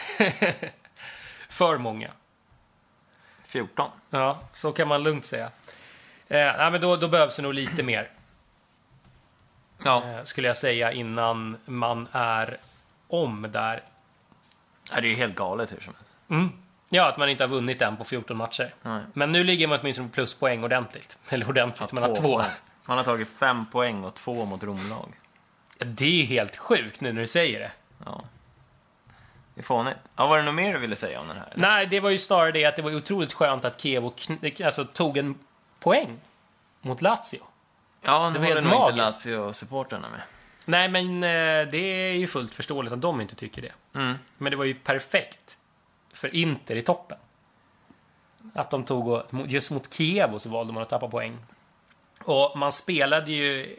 Speaker 2: För många.
Speaker 1: fjorton.
Speaker 2: Ja, så kan man lugnt säga. Eh, nej, men då, då behövs det nog lite mer.
Speaker 1: Ja.
Speaker 2: Eh, skulle jag säga innan man är om där.
Speaker 1: Ja, det är ju helt galet hur som helst.
Speaker 2: Mm. Ja, att man inte har vunnit än på fjorton matcher.
Speaker 1: Nej.
Speaker 2: Men nu ligger man åtminstone på pluspoäng ordentligt. Eller ordentligt, man har två.
Speaker 1: poäng. Man har tagit fem poäng och två mot Romlag.
Speaker 2: Ja, det är helt sjukt nu när du säger det.
Speaker 1: Ja. Det är fånigt. Ja, var det något mer du ville säga om den här? eller?
Speaker 2: Nej, det var ju snarare det att det var otroligt skönt att Chievo kn- alltså, tog en poäng mot Lazio.
Speaker 1: Ja, nu
Speaker 2: var
Speaker 1: håller
Speaker 2: helt
Speaker 1: nog inte
Speaker 2: magiskt.
Speaker 1: Lazio-supporterna med.
Speaker 2: Nej, men eh, det är ju fullt förståeligt att de inte tycker det.
Speaker 1: Mm.
Speaker 2: Men det var ju perfekt för Inter i toppen. Att de tog och, just mot Chievo så valde man att tappa poäng. Och man spelade ju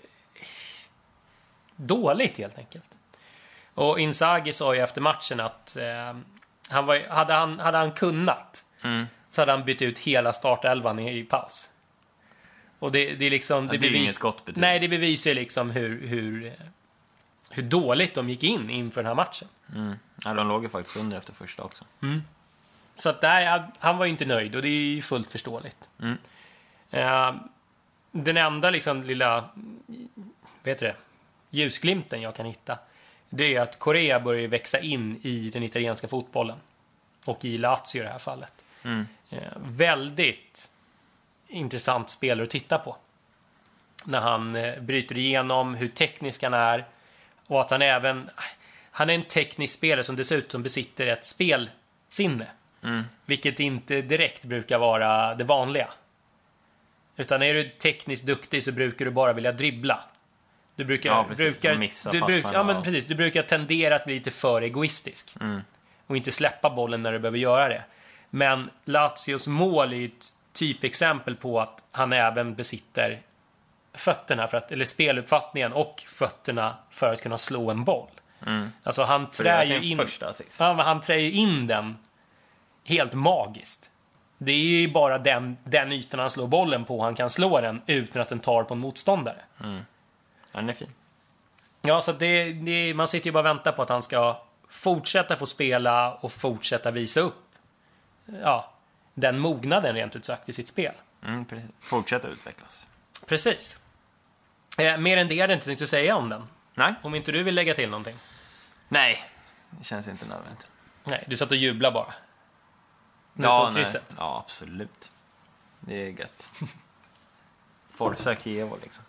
Speaker 2: dåligt helt enkelt. Och Inzaghi sa ju efter matchen att eh, han var, hade, han, hade han kunnat
Speaker 1: Mm.
Speaker 2: så hade han bytt ut hela startelvan i, i paus. Och det, det är liksom...
Speaker 1: Ja, det är ju inget gott betyg.
Speaker 2: Nej, det bevisar liksom hur, hur, hur dåligt de gick in inför den här matchen.
Speaker 1: Mm. Ja, de låg ju faktiskt under efter första också.
Speaker 2: Så att där, han var ju inte nöjd och det är ju fullt förståeligt.
Speaker 1: Mm.
Speaker 2: Eh, den enda liksom lilla, vet du det, ljusglimten jag kan hitta, det är att Korea börjar växa in i den italienska fotbollen. Och i Lazio i det här fallet.
Speaker 1: Mm.
Speaker 2: Eh, väldigt intressant spelare att titta på. När han eh, bryter igenom hur teknisk han är. Och att han även... Han är en teknisk spelare som dessutom besitter ett spelsinne.
Speaker 1: Mm.
Speaker 2: Vilket inte direkt brukar vara det vanliga. Utan är du tekniskt duktig så brukar du bara vilja dribbla. Du brukar...
Speaker 1: Ja, precis.
Speaker 2: brukar,
Speaker 1: Missa
Speaker 2: du bruk,
Speaker 1: passarna
Speaker 2: ja, men
Speaker 1: och-
Speaker 2: precis. Du brukar tendera att bli lite för egoistisk.
Speaker 1: Mm.
Speaker 2: Och inte släppa bollen när du behöver göra det. Men Lazios mål är ju ett typexempel på att han även besitter fötterna för att, eller speluppfattningen och fötterna för att kunna slå en boll.
Speaker 1: Mm.
Speaker 2: Alltså han
Speaker 1: För det var
Speaker 2: trär ju
Speaker 1: sin
Speaker 2: in,
Speaker 1: första assist.
Speaker 2: ja, men han trär ju in den helt magiskt. Det är ju bara den, den ytan han slår bollen på han kan slå den utan att den tar på en motståndare.
Speaker 1: Mm. Ja, den är fin.
Speaker 2: Ja, så att det, det, man sitter ju bara och väntar på att han ska fortsätta få spela och fortsätta visa upp ja, den mognaden rent ut sagt i sitt spel.
Speaker 1: Mm, precis. Fortsätta utvecklas.
Speaker 2: Precis. Eh, mer än det är det inte tänkt att säga om den.
Speaker 1: Nej.
Speaker 2: Om inte du vill lägga till någonting.
Speaker 1: Nej. Det känns inte nödvändigt.
Speaker 2: Nej, du satt och jubla bara. Nu
Speaker 1: Ja,
Speaker 2: såg
Speaker 1: nej.
Speaker 2: krysset.
Speaker 1: Ja, absolut. Det är gött. Forza Chievo liksom.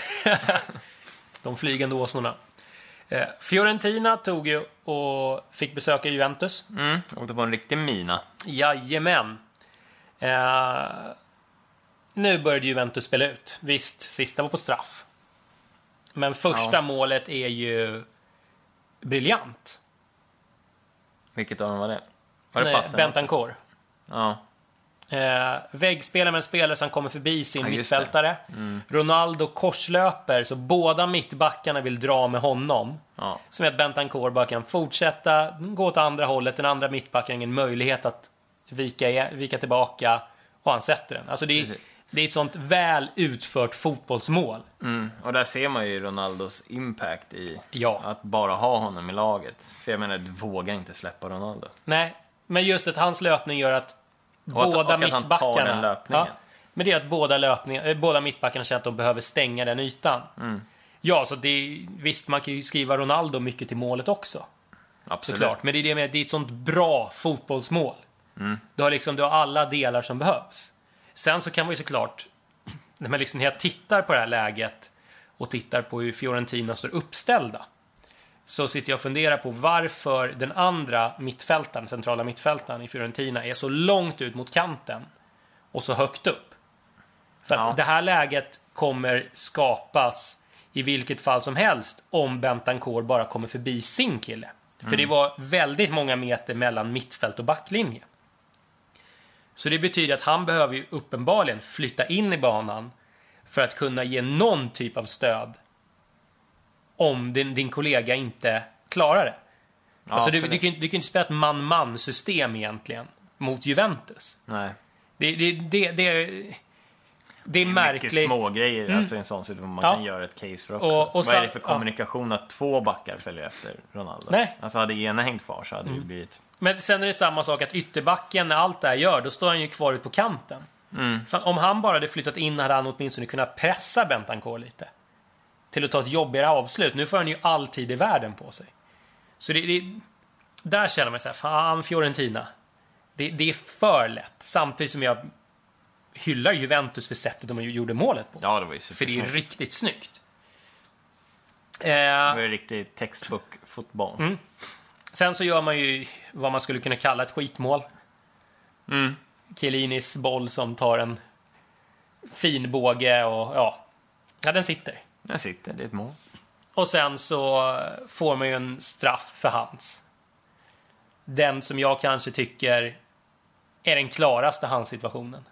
Speaker 2: De flygande åsnorna. Eh, Fiorentina tog ju och fick besöka Juventus.
Speaker 1: Mm. Åkte på en riktig mina.
Speaker 2: Jajamän. Eh, nu började Juventus spela ut. Visst, sista var på straff. Men första
Speaker 1: Ja.
Speaker 2: målet är ju briljant.
Speaker 1: Vilket av dem var det? Var det
Speaker 2: Nej,
Speaker 1: passen?
Speaker 2: Bentancur.
Speaker 1: Ja.
Speaker 2: Eh, väggspelare med en spelare som kommer förbi sin
Speaker 1: Ja, just
Speaker 2: mittfältare.
Speaker 1: Mm.
Speaker 2: Ronaldo korslöper, så båda mittbackarna vill dra med honom.
Speaker 1: Ja.
Speaker 2: Som att Bentancur bara kan fortsätta gå åt andra hållet. Den andra mittbacken har ingen möjlighet att vika, vika tillbaka. Och han sätter den. Alltså det är, det är ett sånt väl utfört fotbollsmål.
Speaker 1: Mm. Och där ser man ju Ronaldos impact i
Speaker 2: Ja.
Speaker 1: att bara ha honom i laget. För jag menar, du vågar inte släppa Ronaldo.
Speaker 2: Nej, men just att hans löpning gör att
Speaker 1: Och att-
Speaker 2: båda
Speaker 1: och att han tar
Speaker 2: mittbackarna...
Speaker 1: den löpningen.
Speaker 2: Ja, men det är att båda, löpningar, eh, båda mittbackarna känner att de behöver stänga den ytan.
Speaker 1: Mm.
Speaker 2: Ja, så det är, visst, man kan ju skriva Ronaldo mycket till målet också.
Speaker 1: Absolut.
Speaker 2: Såklart. Men det är det med, det är ett sånt bra fotbollsmål.
Speaker 1: Mm.
Speaker 2: Du har liksom, du har alla delar som behövs. Sen så kan man ju såklart, men liksom när jag tittar på det här läget och tittar på hur Fiorentina står uppställda, så sitter jag och funderar på varför den andra mittfältaren, centrala mittfältaren i Fiorentina är så långt ut mot kanten och så högt upp. För att
Speaker 1: Ja.
Speaker 2: det här läget kommer skapas i vilket fall som helst om Bentancur bara kommer förbi sin kille. För
Speaker 1: Mm.
Speaker 2: det var väldigt många meter mellan mittfält och backlinje. Så det betyder att han behöver ju uppenbarligen flytta in i banan för att kunna ge någon typ av stöd om din, din kollega inte klarar det.
Speaker 1: Ja,
Speaker 2: Alltså du,
Speaker 1: absolut.
Speaker 2: du, kan, du kan inte spela ett man-man-system egentligen mot Juventus.
Speaker 1: Nej.
Speaker 2: Det, det, det, det, det, det är
Speaker 1: Mycket
Speaker 2: märkligt.
Speaker 1: små grejer alltså, i en sån situation man
Speaker 2: Ja.
Speaker 1: kan göra ett case för också.
Speaker 2: Och- och
Speaker 1: Vad
Speaker 2: sen-
Speaker 1: är det för kommunikation att två backar följer efter Ronaldo?
Speaker 2: Nej.
Speaker 1: Alltså hade ena hängt kvar så hade det ju blivit...
Speaker 2: Men sen är det samma sak att ytterbacken, när allt det här gör, då står han ju kvar ut på kanten.
Speaker 1: Mm.
Speaker 2: För om han bara hade flyttat in hade han åtminstone kunnat pressa Bentancur lite. Till att ta ett jobbigare avslut. Nu får han ju all tid i världen på sig. Så det, det, där känner man så här, fan Fiorentina. Det, det är för lätt. Samtidigt som jag hyllar Juventus för sättet de gjorde målet på.
Speaker 1: Ja, det var ju
Speaker 2: För det är
Speaker 1: supersnyggt.
Speaker 2: riktigt snyggt.
Speaker 1: Det
Speaker 2: Eh,
Speaker 1: var ju riktig textbook-fotboll.
Speaker 2: Mm. sen så gör man ju vad man skulle kunna kalla ett skitmål.
Speaker 1: Mm.
Speaker 2: Chiellinis boll som tar en fin båge och ja, ja den sitter.
Speaker 1: Där sitter, det är ett mål.
Speaker 2: Och sen så får man ju en straff för hans. Den som jag kanske tycker är den klaraste hans-situationen.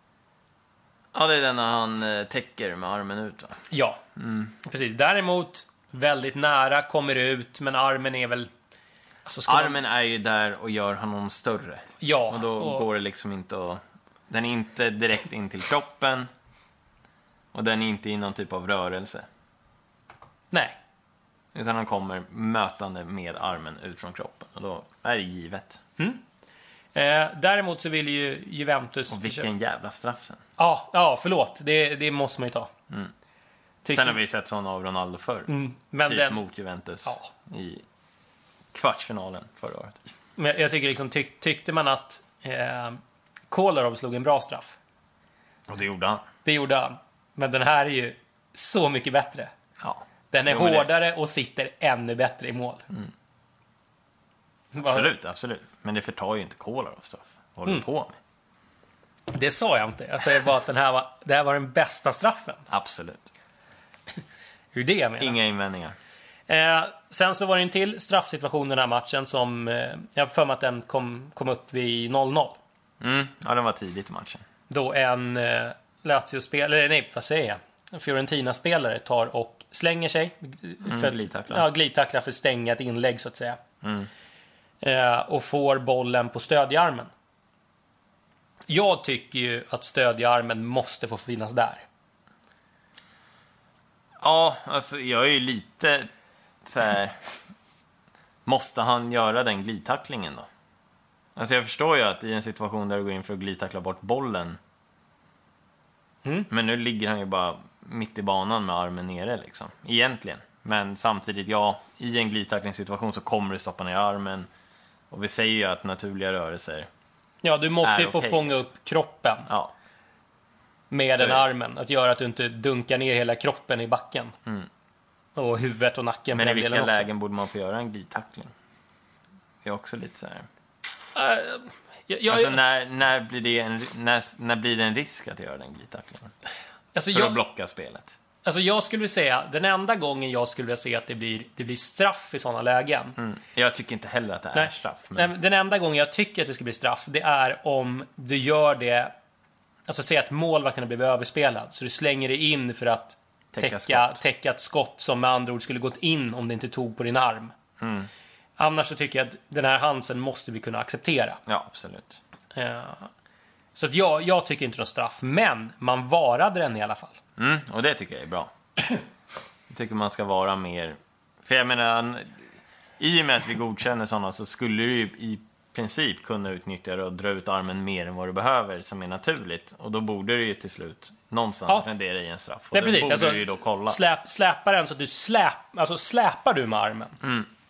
Speaker 1: Ja, det är den när han eh, täcker med armen ut, va?
Speaker 2: Ja, precis. Däremot väldigt nära, kommer ut, men armen är väl... Alltså ska man-
Speaker 1: Armen är ju där och gör honom större.
Speaker 2: Ja,
Speaker 1: Och då
Speaker 2: och-
Speaker 1: går det liksom inte att... Den är inte direkt in till kroppen. Och den är inte i någon typ av rörelse.
Speaker 2: Nej,
Speaker 1: Utan han kommer mötande med armen ut från kroppen. Och då är det givet.
Speaker 2: eh, däremot så vill ju Juventus...
Speaker 1: Och vilken jävla straff sen.
Speaker 2: Ja, ja, förlåt. Det, det måste man ju ta.
Speaker 1: Mm.
Speaker 2: Tycker...
Speaker 1: Sen har vi ju sett sådana av Ronaldo förr.
Speaker 2: Mm, men
Speaker 1: typ
Speaker 2: den...
Speaker 1: mot Juventus
Speaker 2: Ja.
Speaker 1: i kvartsfinalen förra året.
Speaker 2: Men jag tycker liksom, tyck, tyckte man att eh, Kolarov slog en bra straff.
Speaker 1: Och det gjorde han.
Speaker 2: Det gjorde han. Men den här är ju så mycket bättre.
Speaker 1: Ja.
Speaker 2: Den är
Speaker 1: Jo, men det-
Speaker 2: hårdare och sitter ännu bättre i mål. Bara-
Speaker 1: Absolut, absolut. Men det förtar ju inte Kolarov straff. Vad håller du
Speaker 2: Mm.
Speaker 1: på med?
Speaker 2: Det sa jag inte. Jag säger bara att den här var, det här var den bästa straffen.
Speaker 1: Absolut.
Speaker 2: Hur det jag menar.
Speaker 1: Inga invändningar.
Speaker 2: Eh, sen så var det en till straffsituation den här matchen som... Eh, jag har för mig att den kom, kom upp vid noll noll.
Speaker 1: Mm. Ja, den var tidigt i matchen.
Speaker 2: Då en eh, Lazio-spelare, nej vad säger jag? En Fiorentina-spelare tar och slänger sig. för att,
Speaker 1: glidtacklar.
Speaker 2: Ja, glidtacklar för att stänga ett inlägg så att säga.
Speaker 1: Mm.
Speaker 2: Eh, och får bollen på stödjarmen. Jag tycker ju att stödjarmen måste få finnas där.
Speaker 1: Ja, alltså jag är ju lite så här. Måste han göra den glidtacklingen då? Alltså jag förstår ju att i en situation där du går in för att glidtackla bort bollen.
Speaker 2: Mm.
Speaker 1: Men nu ligger han ju bara mitt i banan med armen nere liksom. Egentligen. Men samtidigt, ja, i en glidtacklingssituation så kommer du stoppa ner armen. Och vi säger ju att naturliga rörelser,
Speaker 2: Ja, du måste
Speaker 1: Är
Speaker 2: ju få
Speaker 1: okej,
Speaker 2: fånga upp kroppen
Speaker 1: ja.
Speaker 2: med
Speaker 1: Så
Speaker 2: den
Speaker 1: är det.
Speaker 2: armen. Att göra att du inte dunkar ner hela kroppen i backen.
Speaker 1: Mm.
Speaker 2: Och huvudet och nacken
Speaker 1: Men
Speaker 2: för
Speaker 1: i
Speaker 2: den
Speaker 1: vilka
Speaker 2: delen också.
Speaker 1: lägen borde man få göra en glidtackling? Det är också lite så här.
Speaker 2: Eh, jag, jag,
Speaker 1: Alltså när, när, blir det en, när, när blir det en risk att göra den glidtacklingen?
Speaker 2: alltså,
Speaker 1: För att
Speaker 2: jag,
Speaker 1: blocka spelet.
Speaker 2: alltså jag skulle vilja säga, den enda gången jag skulle vilja se att det blir, det blir straff i sådana lägen.
Speaker 1: Mm. Jag tycker inte heller att det är
Speaker 2: Nej.
Speaker 1: straff. Men...
Speaker 2: Nej, men den enda gången jag tycker att det ska bli straff, det är om du gör det. Alltså säg att målvakten har blivit överspelad, så du slänger dig in för att
Speaker 1: Täcka
Speaker 2: täcka,
Speaker 1: skott.
Speaker 2: täcka ett skott som med andra ord skulle gått in om det inte tog på din arm.
Speaker 1: Mm.
Speaker 2: Annars så tycker jag att den här Hansen måste vi kunna acceptera.
Speaker 1: Ja, absolut.
Speaker 2: Eh, Så att jag, jag tycker inte någon straff, men man varade den i alla fall.
Speaker 1: Mm. Och det tycker jag är bra. Jag tycker man ska vara mer... För jag menar, i och med att vi godkänner sådana så skulle du ju i princip kunna utnyttja det och dra ut armen mer än vad du behöver som är naturligt. Och då borde det ju till slut någonstans
Speaker 2: Ja.
Speaker 1: rendera i en straff. Och
Speaker 2: Nej,
Speaker 1: det
Speaker 2: precis.
Speaker 1: borde
Speaker 2: Alltså,
Speaker 1: du ju då kolla.
Speaker 2: Släp, släpar den så att du släp, alltså släpar du med armen.
Speaker 1: Mm.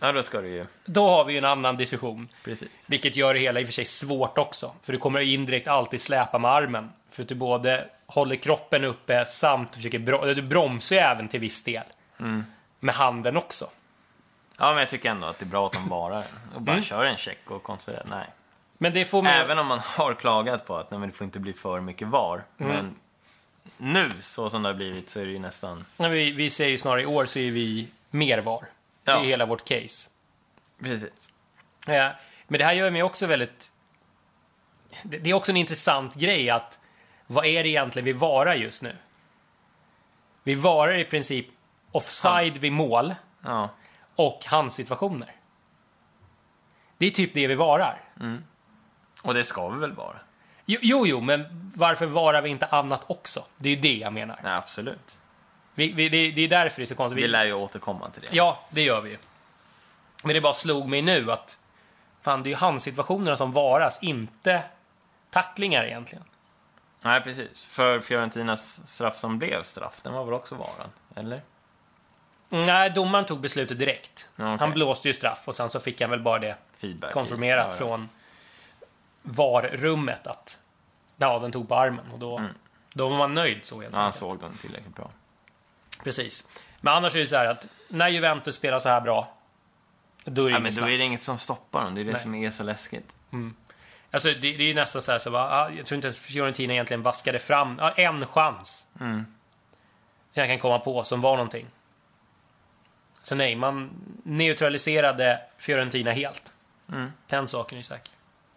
Speaker 1: Ja, då ska du ju...
Speaker 2: Då har vi ju en annan diskussion.
Speaker 1: Precis.
Speaker 2: Vilket gör det hela i och för sig svårt också. För du kommer indirekt alltid släpa med armen. För att du både håller kroppen uppe samt försöker bro- du bromsar ju även till viss del.
Speaker 1: Mm.
Speaker 2: Med handen också.
Speaker 1: Ja, men jag tycker ändå att det är bra att de varar och bara
Speaker 2: Mm.
Speaker 1: kör en check och konstaterar. Nej.
Speaker 2: Men det får man...
Speaker 1: Även om man har klagat på att nej, men det får inte bli för mycket var.
Speaker 2: Mm.
Speaker 1: Men nu, så som det har blivit, så är det ju nästan...
Speaker 2: Ja, Vi, vi säger ju snarare i år så är vi mer var. Det är
Speaker 1: Ja.
Speaker 2: hela vårt case.
Speaker 1: Precis.
Speaker 2: Ja, men det här gör mig också väldigt... Det det är också en intressant grej att vad är det egentligen vi varar just nu? Vi varar i princip offside vid mål
Speaker 1: Ja.
Speaker 2: och handsituationer. Det är typ det vi varar.
Speaker 1: Och det ska vi väl vara?
Speaker 2: Jo, jo, jo, men varför varar vi inte annat också? Det är ju det jag menar.
Speaker 1: Nej, absolut.
Speaker 2: Vi, vi, det, det är därför det är så konstigt.
Speaker 1: Vi
Speaker 2: Vi,
Speaker 1: lär ju återkomma till det.
Speaker 2: ja, det gör vi ju. Men det bara slog mig nu att fan, det är ju handsituationerna som varas, inte tacklingar egentligen.
Speaker 1: Nej, precis. För Fiorentinas straff som blev straff, den var väl också varan? Eller?
Speaker 2: Nej, domaren tog beslutet direkt.
Speaker 1: Okej.
Speaker 2: Han blåste ju straff och sen så fick han väl bara det
Speaker 1: Feedback. i
Speaker 2: konfirmerat
Speaker 1: örat.
Speaker 2: från V A R-rummet att ja, den tog på armen och då, då var man nöjd så helt
Speaker 1: Ja, han
Speaker 2: enkelt.
Speaker 1: såg den tillräckligt bra.
Speaker 2: Precis. Men annars är det så här att när Juventus spelar så här bra, då är det
Speaker 1: Ja,
Speaker 2: inget
Speaker 1: men då
Speaker 2: snack.
Speaker 1: är det inget som stoppar dem. Det är det
Speaker 2: Nej.
Speaker 1: som är så läskigt.
Speaker 2: Alltså, det, det är ju nästan så här så va, ja, jag tror inte ens Fiorentina egentligen vaskade fram ja, en chans.
Speaker 1: Mm.
Speaker 2: Som jag kan komma på som var någonting. Så nej, man neutraliserade Fiorentina helt.
Speaker 1: Mm.
Speaker 2: Den saken är säker.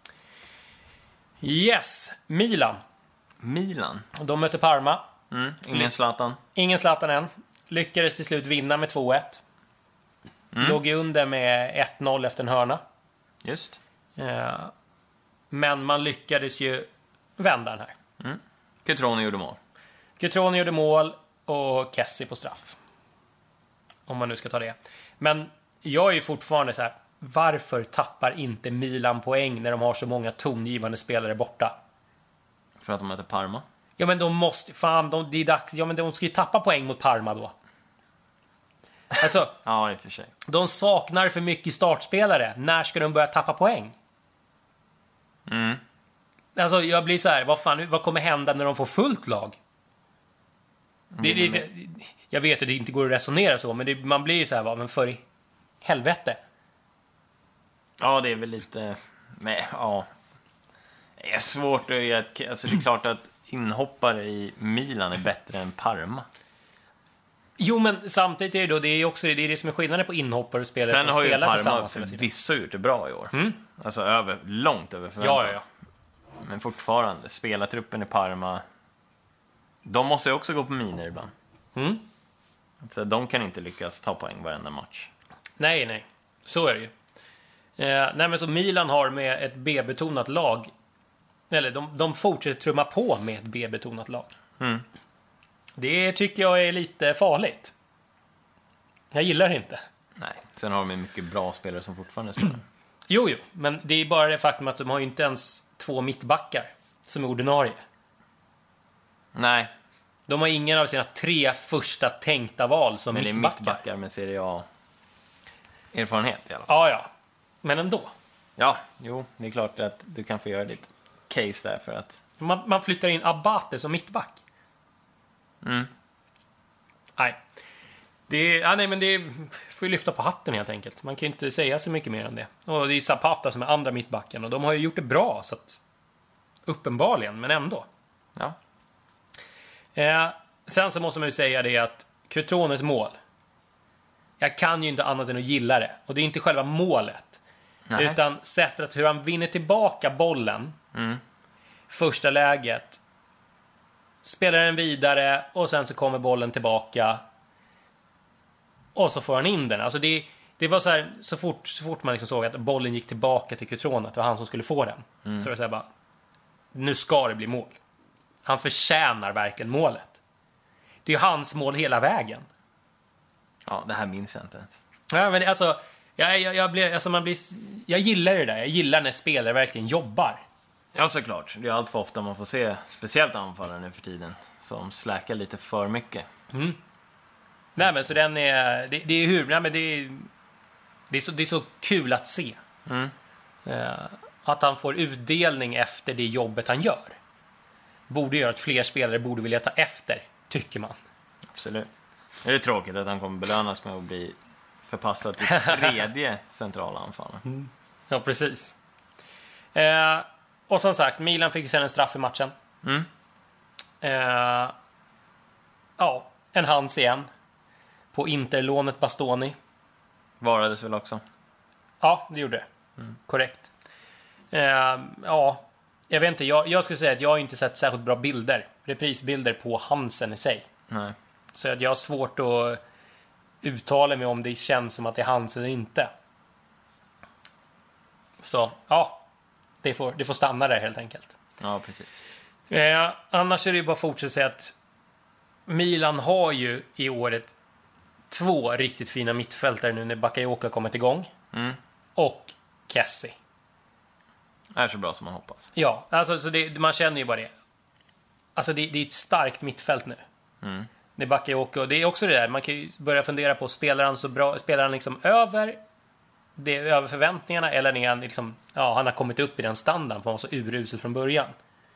Speaker 2: Yes, Milan.
Speaker 1: Milan.
Speaker 2: De möter Parma.
Speaker 1: Mm. Ingen Zlatan.
Speaker 2: Ingen Zlatan än. Lyckades till slut vinna med två ett.
Speaker 1: Mm.
Speaker 2: Låg ju under med ett noll efter en hörna.
Speaker 1: Just.
Speaker 2: Eh, Men man lyckades ju vända den här.
Speaker 1: Cutrone gjorde mål.
Speaker 2: Cutrone gjorde mål och Kessie på straff. Om man nu ska ta det. Men jag är ju fortfarande så här. Varför tappar inte Milan poäng när de har så många tongivande spelare borta?
Speaker 1: För att de möter Parma.
Speaker 2: Ja, men de måste... Fan, de, det är dags. Ja, men de ska ju tappa poäng mot Parma då. Alltså,
Speaker 1: Ja, i och för sig.
Speaker 2: de saknar för mycket startspelare. När ska de börja tappa poäng?
Speaker 1: Mm.
Speaker 2: Alltså, jag blir så här, vad fan, vad kommer hända när de får fullt lag? Det, det, jag vet att det inte går att resonera så, men det, man blir ju så här, vad, men för i helvete.
Speaker 1: Ja, det är väl lite... Men, ja. Det är svårt att göra ett... Alltså, det är klart att inhoppare i Milan är bättre än Parma.
Speaker 2: Jo, men samtidigt är det då, det är också det, är det som är skillnaden på inhoppare och spelare
Speaker 1: Sen
Speaker 2: som
Speaker 1: har ju
Speaker 2: spelar
Speaker 1: Parma
Speaker 2: tillsammans hela tiden.
Speaker 1: förvisso gjort det bra i år. Alltså över, långt över förväntan.
Speaker 2: Ja, ja, ja.
Speaker 1: Men fortfarande, spelartruppen i Parma, de måste ju också gå på miner ibland.
Speaker 2: Mm.
Speaker 1: Så de kan inte lyckas ta poäng varenda match.
Speaker 2: Nej, nej. Så är det ju. Eh, nej, men så Milan har med ett B-betonat lag, eller de, de fortsätter trumma på med ett B-betonat lag.
Speaker 1: Mm.
Speaker 2: Det tycker jag är lite farligt. Jag gillar det inte.
Speaker 1: Nej, sen har de ju mycket bra spelare som fortfarande spelar.
Speaker 2: Jo, jo, men det är bara det faktum att de har ju inte ens två mittbackar som är ordinarie.
Speaker 1: Nej,
Speaker 2: De har ingen av sina tre första tänkta val som
Speaker 1: men det är
Speaker 2: mittbackar.
Speaker 1: mittbackar med Serie A-erfarenhet i alla fall.
Speaker 2: Ja, ja. Men ändå.
Speaker 1: Ja, jo, det är klart att du kan få göra ditt case där för att...
Speaker 2: Man, man flyttar in Abate som mittback.
Speaker 1: Mm.
Speaker 2: Nej. Det är, ja, nej, men det är, får ju lyfta på hatten helt enkelt. Man kan ju inte säga så mycket mer än det. Och det är Zapata som är andra mittbacken. Och de har ju gjort det bra, så att... Uppenbarligen, men ändå.
Speaker 1: Ja.
Speaker 2: Eh, sen så måste man ju säga det att Cutrones mål. Jag kan ju inte annat än att gilla det. Och det är inte själva målet.
Speaker 1: Nej.
Speaker 2: Utan sättet hur han vinner tillbaka bollen.
Speaker 1: Mm.
Speaker 2: Första läget. Spelar den vidare och sen så kommer bollen tillbaka. Och så får han in den. Alltså det, det var så här, så fort, så fort man liksom såg att bollen gick tillbaka till Cutrone, att det var han som skulle få den.
Speaker 1: Mm.
Speaker 2: Så var det så här bara, nu ska det bli mål. Han förtjänar verkligen målet. Det är ju hans mål hela vägen.
Speaker 1: Ja, det här minns jag inte ens.
Speaker 2: Ja, men alltså, jag, jag, jag, blir, alltså man blir, jag gillar det där. Jag gillar när spelare verkligen jobbar.
Speaker 1: Ja, såklart. Det är allt för ofta man får se, speciellt anfallare nu för tiden, som släkar lite för mycket.
Speaker 2: Nej, men så den är, det, det är hur, nej men det är, Det är så, det är så kul att se.
Speaker 1: Mm.
Speaker 2: Eh, att han får utdelning efter det jobbet han gör. Borde göra att fler spelare borde vilja ta efter, tycker man.
Speaker 1: Absolut. Det är tråkigt att han kommer belönas med att bli förpassad till tredje centrala anfallaren.
Speaker 2: Mm. Ja, precis. Eh, och som sagt, Milan fick sen en straff i matchen.
Speaker 1: Mm.
Speaker 2: Eh, ja, en hands igen. På interlånet Bastoni.
Speaker 1: Varades väl också.
Speaker 2: Ja, det gjorde det. Mm. Korrekt. Eh, ja, jag vet inte. Jag, jag skulle säga att jag har inte sett särskilt bra bilder. Reprisbilder på Hansen i sig.
Speaker 1: Nej.
Speaker 2: Så att jag har svårt att uttala mig om det känns som att det är Hansen eller inte. Så, ja. Det får, det får stanna där helt enkelt.
Speaker 1: Ja, precis.
Speaker 2: Eh, annars är det ju bara fortsätta säga att Milan har ju i året två riktigt fina mittfältare nu när Bakayoko kommit igång.
Speaker 1: Mm.
Speaker 2: Och Kessie.
Speaker 1: Är så bra som man hoppas.
Speaker 2: Ja, alltså så det, man känner ju bara det. Alltså det, det är ett starkt mittfält nu.
Speaker 1: Mm.
Speaker 2: Det är Bakayoko. Det är också det där, man kan ju börja fundera på, spelar han så bra, spelar han liksom över det, över förväntningarna, eller är han liksom, ja, han har kommit upp i den standarden för han var så urusel från början.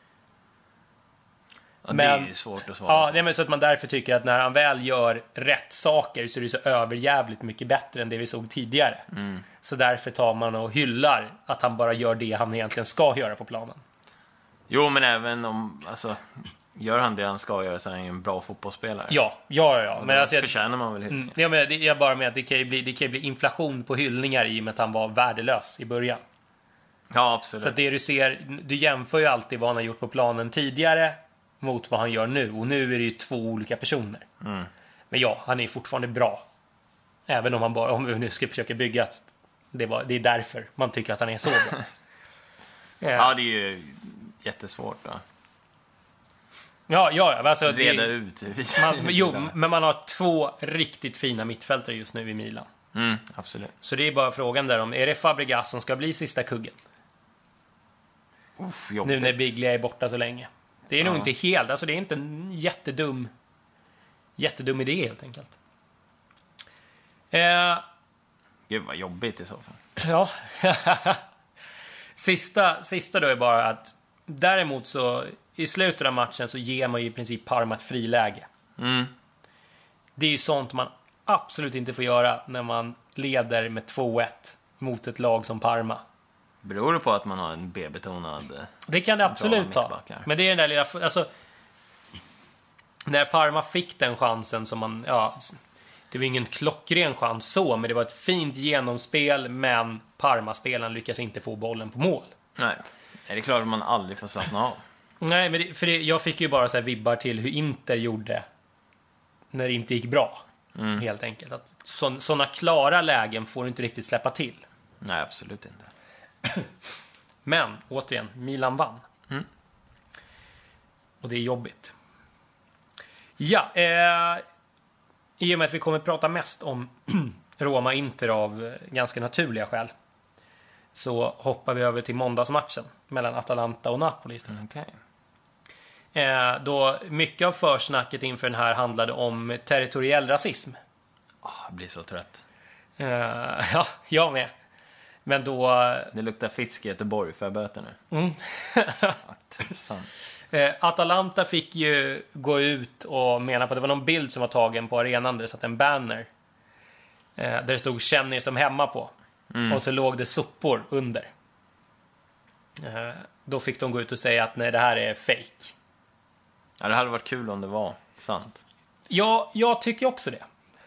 Speaker 1: Ja,
Speaker 2: Men-
Speaker 1: det är ju svårt att svara.
Speaker 2: Ja, det är men så att man därför tycker att när han väl gör rätt saker så är det så överjävligt mycket bättre än det vi såg tidigare.
Speaker 1: Mm.
Speaker 2: Så därför tar man och hyllar att han bara gör det han egentligen ska göra på planen.
Speaker 1: Jo, men även om, alltså, gör han det han ska göra så är han ju en bra fotbollsspelare.
Speaker 2: Ja, ja, ja. ja.
Speaker 1: Och
Speaker 2: Men
Speaker 1: då
Speaker 2: alltså, jag,
Speaker 1: förtjänar man väl
Speaker 2: mm,
Speaker 1: hyllningar.
Speaker 2: jag, menar, det, jag bara med att det kan, ju bli, det kan ju bli inflation på hyllningar i och med att han var värdelös i början.
Speaker 1: Ja, absolut.
Speaker 2: Så att det du ser, du jämför ju alltid vad han har gjort på planen tidigare mot vad han gör nu. Och nu är det ju två olika personer.
Speaker 1: Mm.
Speaker 2: Men ja, han är fortfarande bra. Även om, han bara, om vi nu ska försöka bygga att det, var, det är därför man tycker att han är så bra.
Speaker 1: Ja, det är ju jättesvårt då.
Speaker 2: Ja, ja, alltså,
Speaker 1: Reda
Speaker 2: det,
Speaker 1: ut.
Speaker 2: man, jo, men man har två riktigt fina mittfältare just nu i Milan.
Speaker 1: Mm, absolut.
Speaker 2: Så det är bara frågan där om, är det Fabregas som ska bli sista kuggen?
Speaker 1: Uff,
Speaker 2: Nu
Speaker 1: jobbigt.
Speaker 2: när Biglia är borta så länge. Det är nog
Speaker 1: Ja.
Speaker 2: inte helt, alltså det är inte en jättedum jättedum idé helt enkelt. Eh,
Speaker 1: Gud vad jobbigt i så fall.
Speaker 2: ja. sista, sista då är bara att däremot så i slutet av matchen så ger man ju i princip Parma ett friläge.
Speaker 1: Mm.
Speaker 2: Det är ju sånt man absolut inte får göra när man leder med två ett mot ett lag som Parma.
Speaker 1: Beror det på att man har en B-betonad... eh,
Speaker 2: Det kan det
Speaker 1: centrala
Speaker 2: absolut ta.
Speaker 1: mittbackar?
Speaker 2: Men det är den där lilla... Alltså, när Parma fick den chansen som man... Ja, det var ingen klockren chans så, men det var ett fint genomspel, men Parma-spelaren lyckas inte få bollen på mål.
Speaker 1: Nej. Det är klart att man aldrig får slappna av.
Speaker 2: Nej, men det, för det, jag fick ju bara så här vibbar till hur Inter gjorde när det inte gick bra.
Speaker 1: Mm.
Speaker 2: Helt enkelt. Att så, såna klara lägen får du inte riktigt släppa till.
Speaker 1: Nej, absolut inte.
Speaker 2: Men, återigen, Milan vann.
Speaker 1: Mm.
Speaker 2: Och det är jobbigt. Ja, eh, i och med att vi kommer att prata mest om Roma-Inter av eh, ganska naturliga skäl, så hoppar vi över till måndagsmatchen mellan Atalanta och Napoli istället.
Speaker 1: Okej.
Speaker 2: Eh, då mycket av försnacket inför den här handlade om territoriell rasism.
Speaker 1: Åh, jag blir så trött.
Speaker 2: Eh, ja, jag med. Men då...
Speaker 1: Det luktar fisk i Göteborg, för jag böter nu.
Speaker 2: Mm.
Speaker 1: Ja, tusan.
Speaker 2: Eh, Atalanta fick ju gå ut och mena på att det var någon bild som var tagen på arenan där det satt en banner. Eh, där det stod "känner er som hemma" på.
Speaker 1: Mm.
Speaker 2: Och så låg det sopor under. Eh, då fick de gå ut och säga att nej, det här är fake.
Speaker 1: Ja, det hade varit kul om det var sant.
Speaker 2: Ja, jag tycker också det.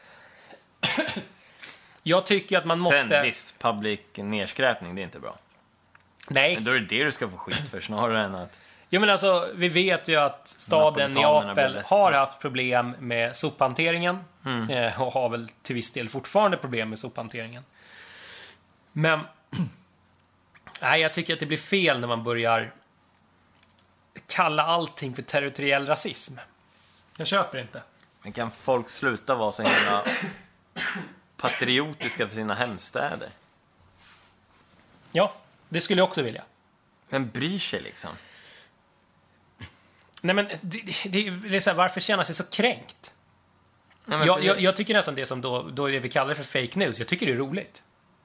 Speaker 2: Jag tycker att man måste...
Speaker 1: Sen, visst, public nedskräpning, det är inte bra.
Speaker 2: Nej.
Speaker 1: Men då är det det du ska få skit för, snarare än att...
Speaker 2: Jo, men alltså, vi vet ju att staden
Speaker 1: Napolitanerna blir
Speaker 2: Neapel
Speaker 1: ledsna.
Speaker 2: har haft problem med sophanteringen.
Speaker 1: Mm.
Speaker 2: Eh, och har väl till viss del fortfarande problem med sophanteringen. Men nej, jag tycker att det blir fel när man börjar kalla allting för territoriell rasism. Jag köper inte.
Speaker 1: Men kan folk sluta vara så himla patriotiska för sina hemstäder?
Speaker 2: Ja, det skulle jag också vilja.
Speaker 1: Vem bryr sig liksom?
Speaker 2: Nej, men det, det, det är så här, varför känna sig så kränkt?
Speaker 1: Nej, men
Speaker 2: Jag,
Speaker 1: det-
Speaker 2: jag, jag tycker nästan det som då, då det vi kallar det för fake news. Jag tycker det är roligt.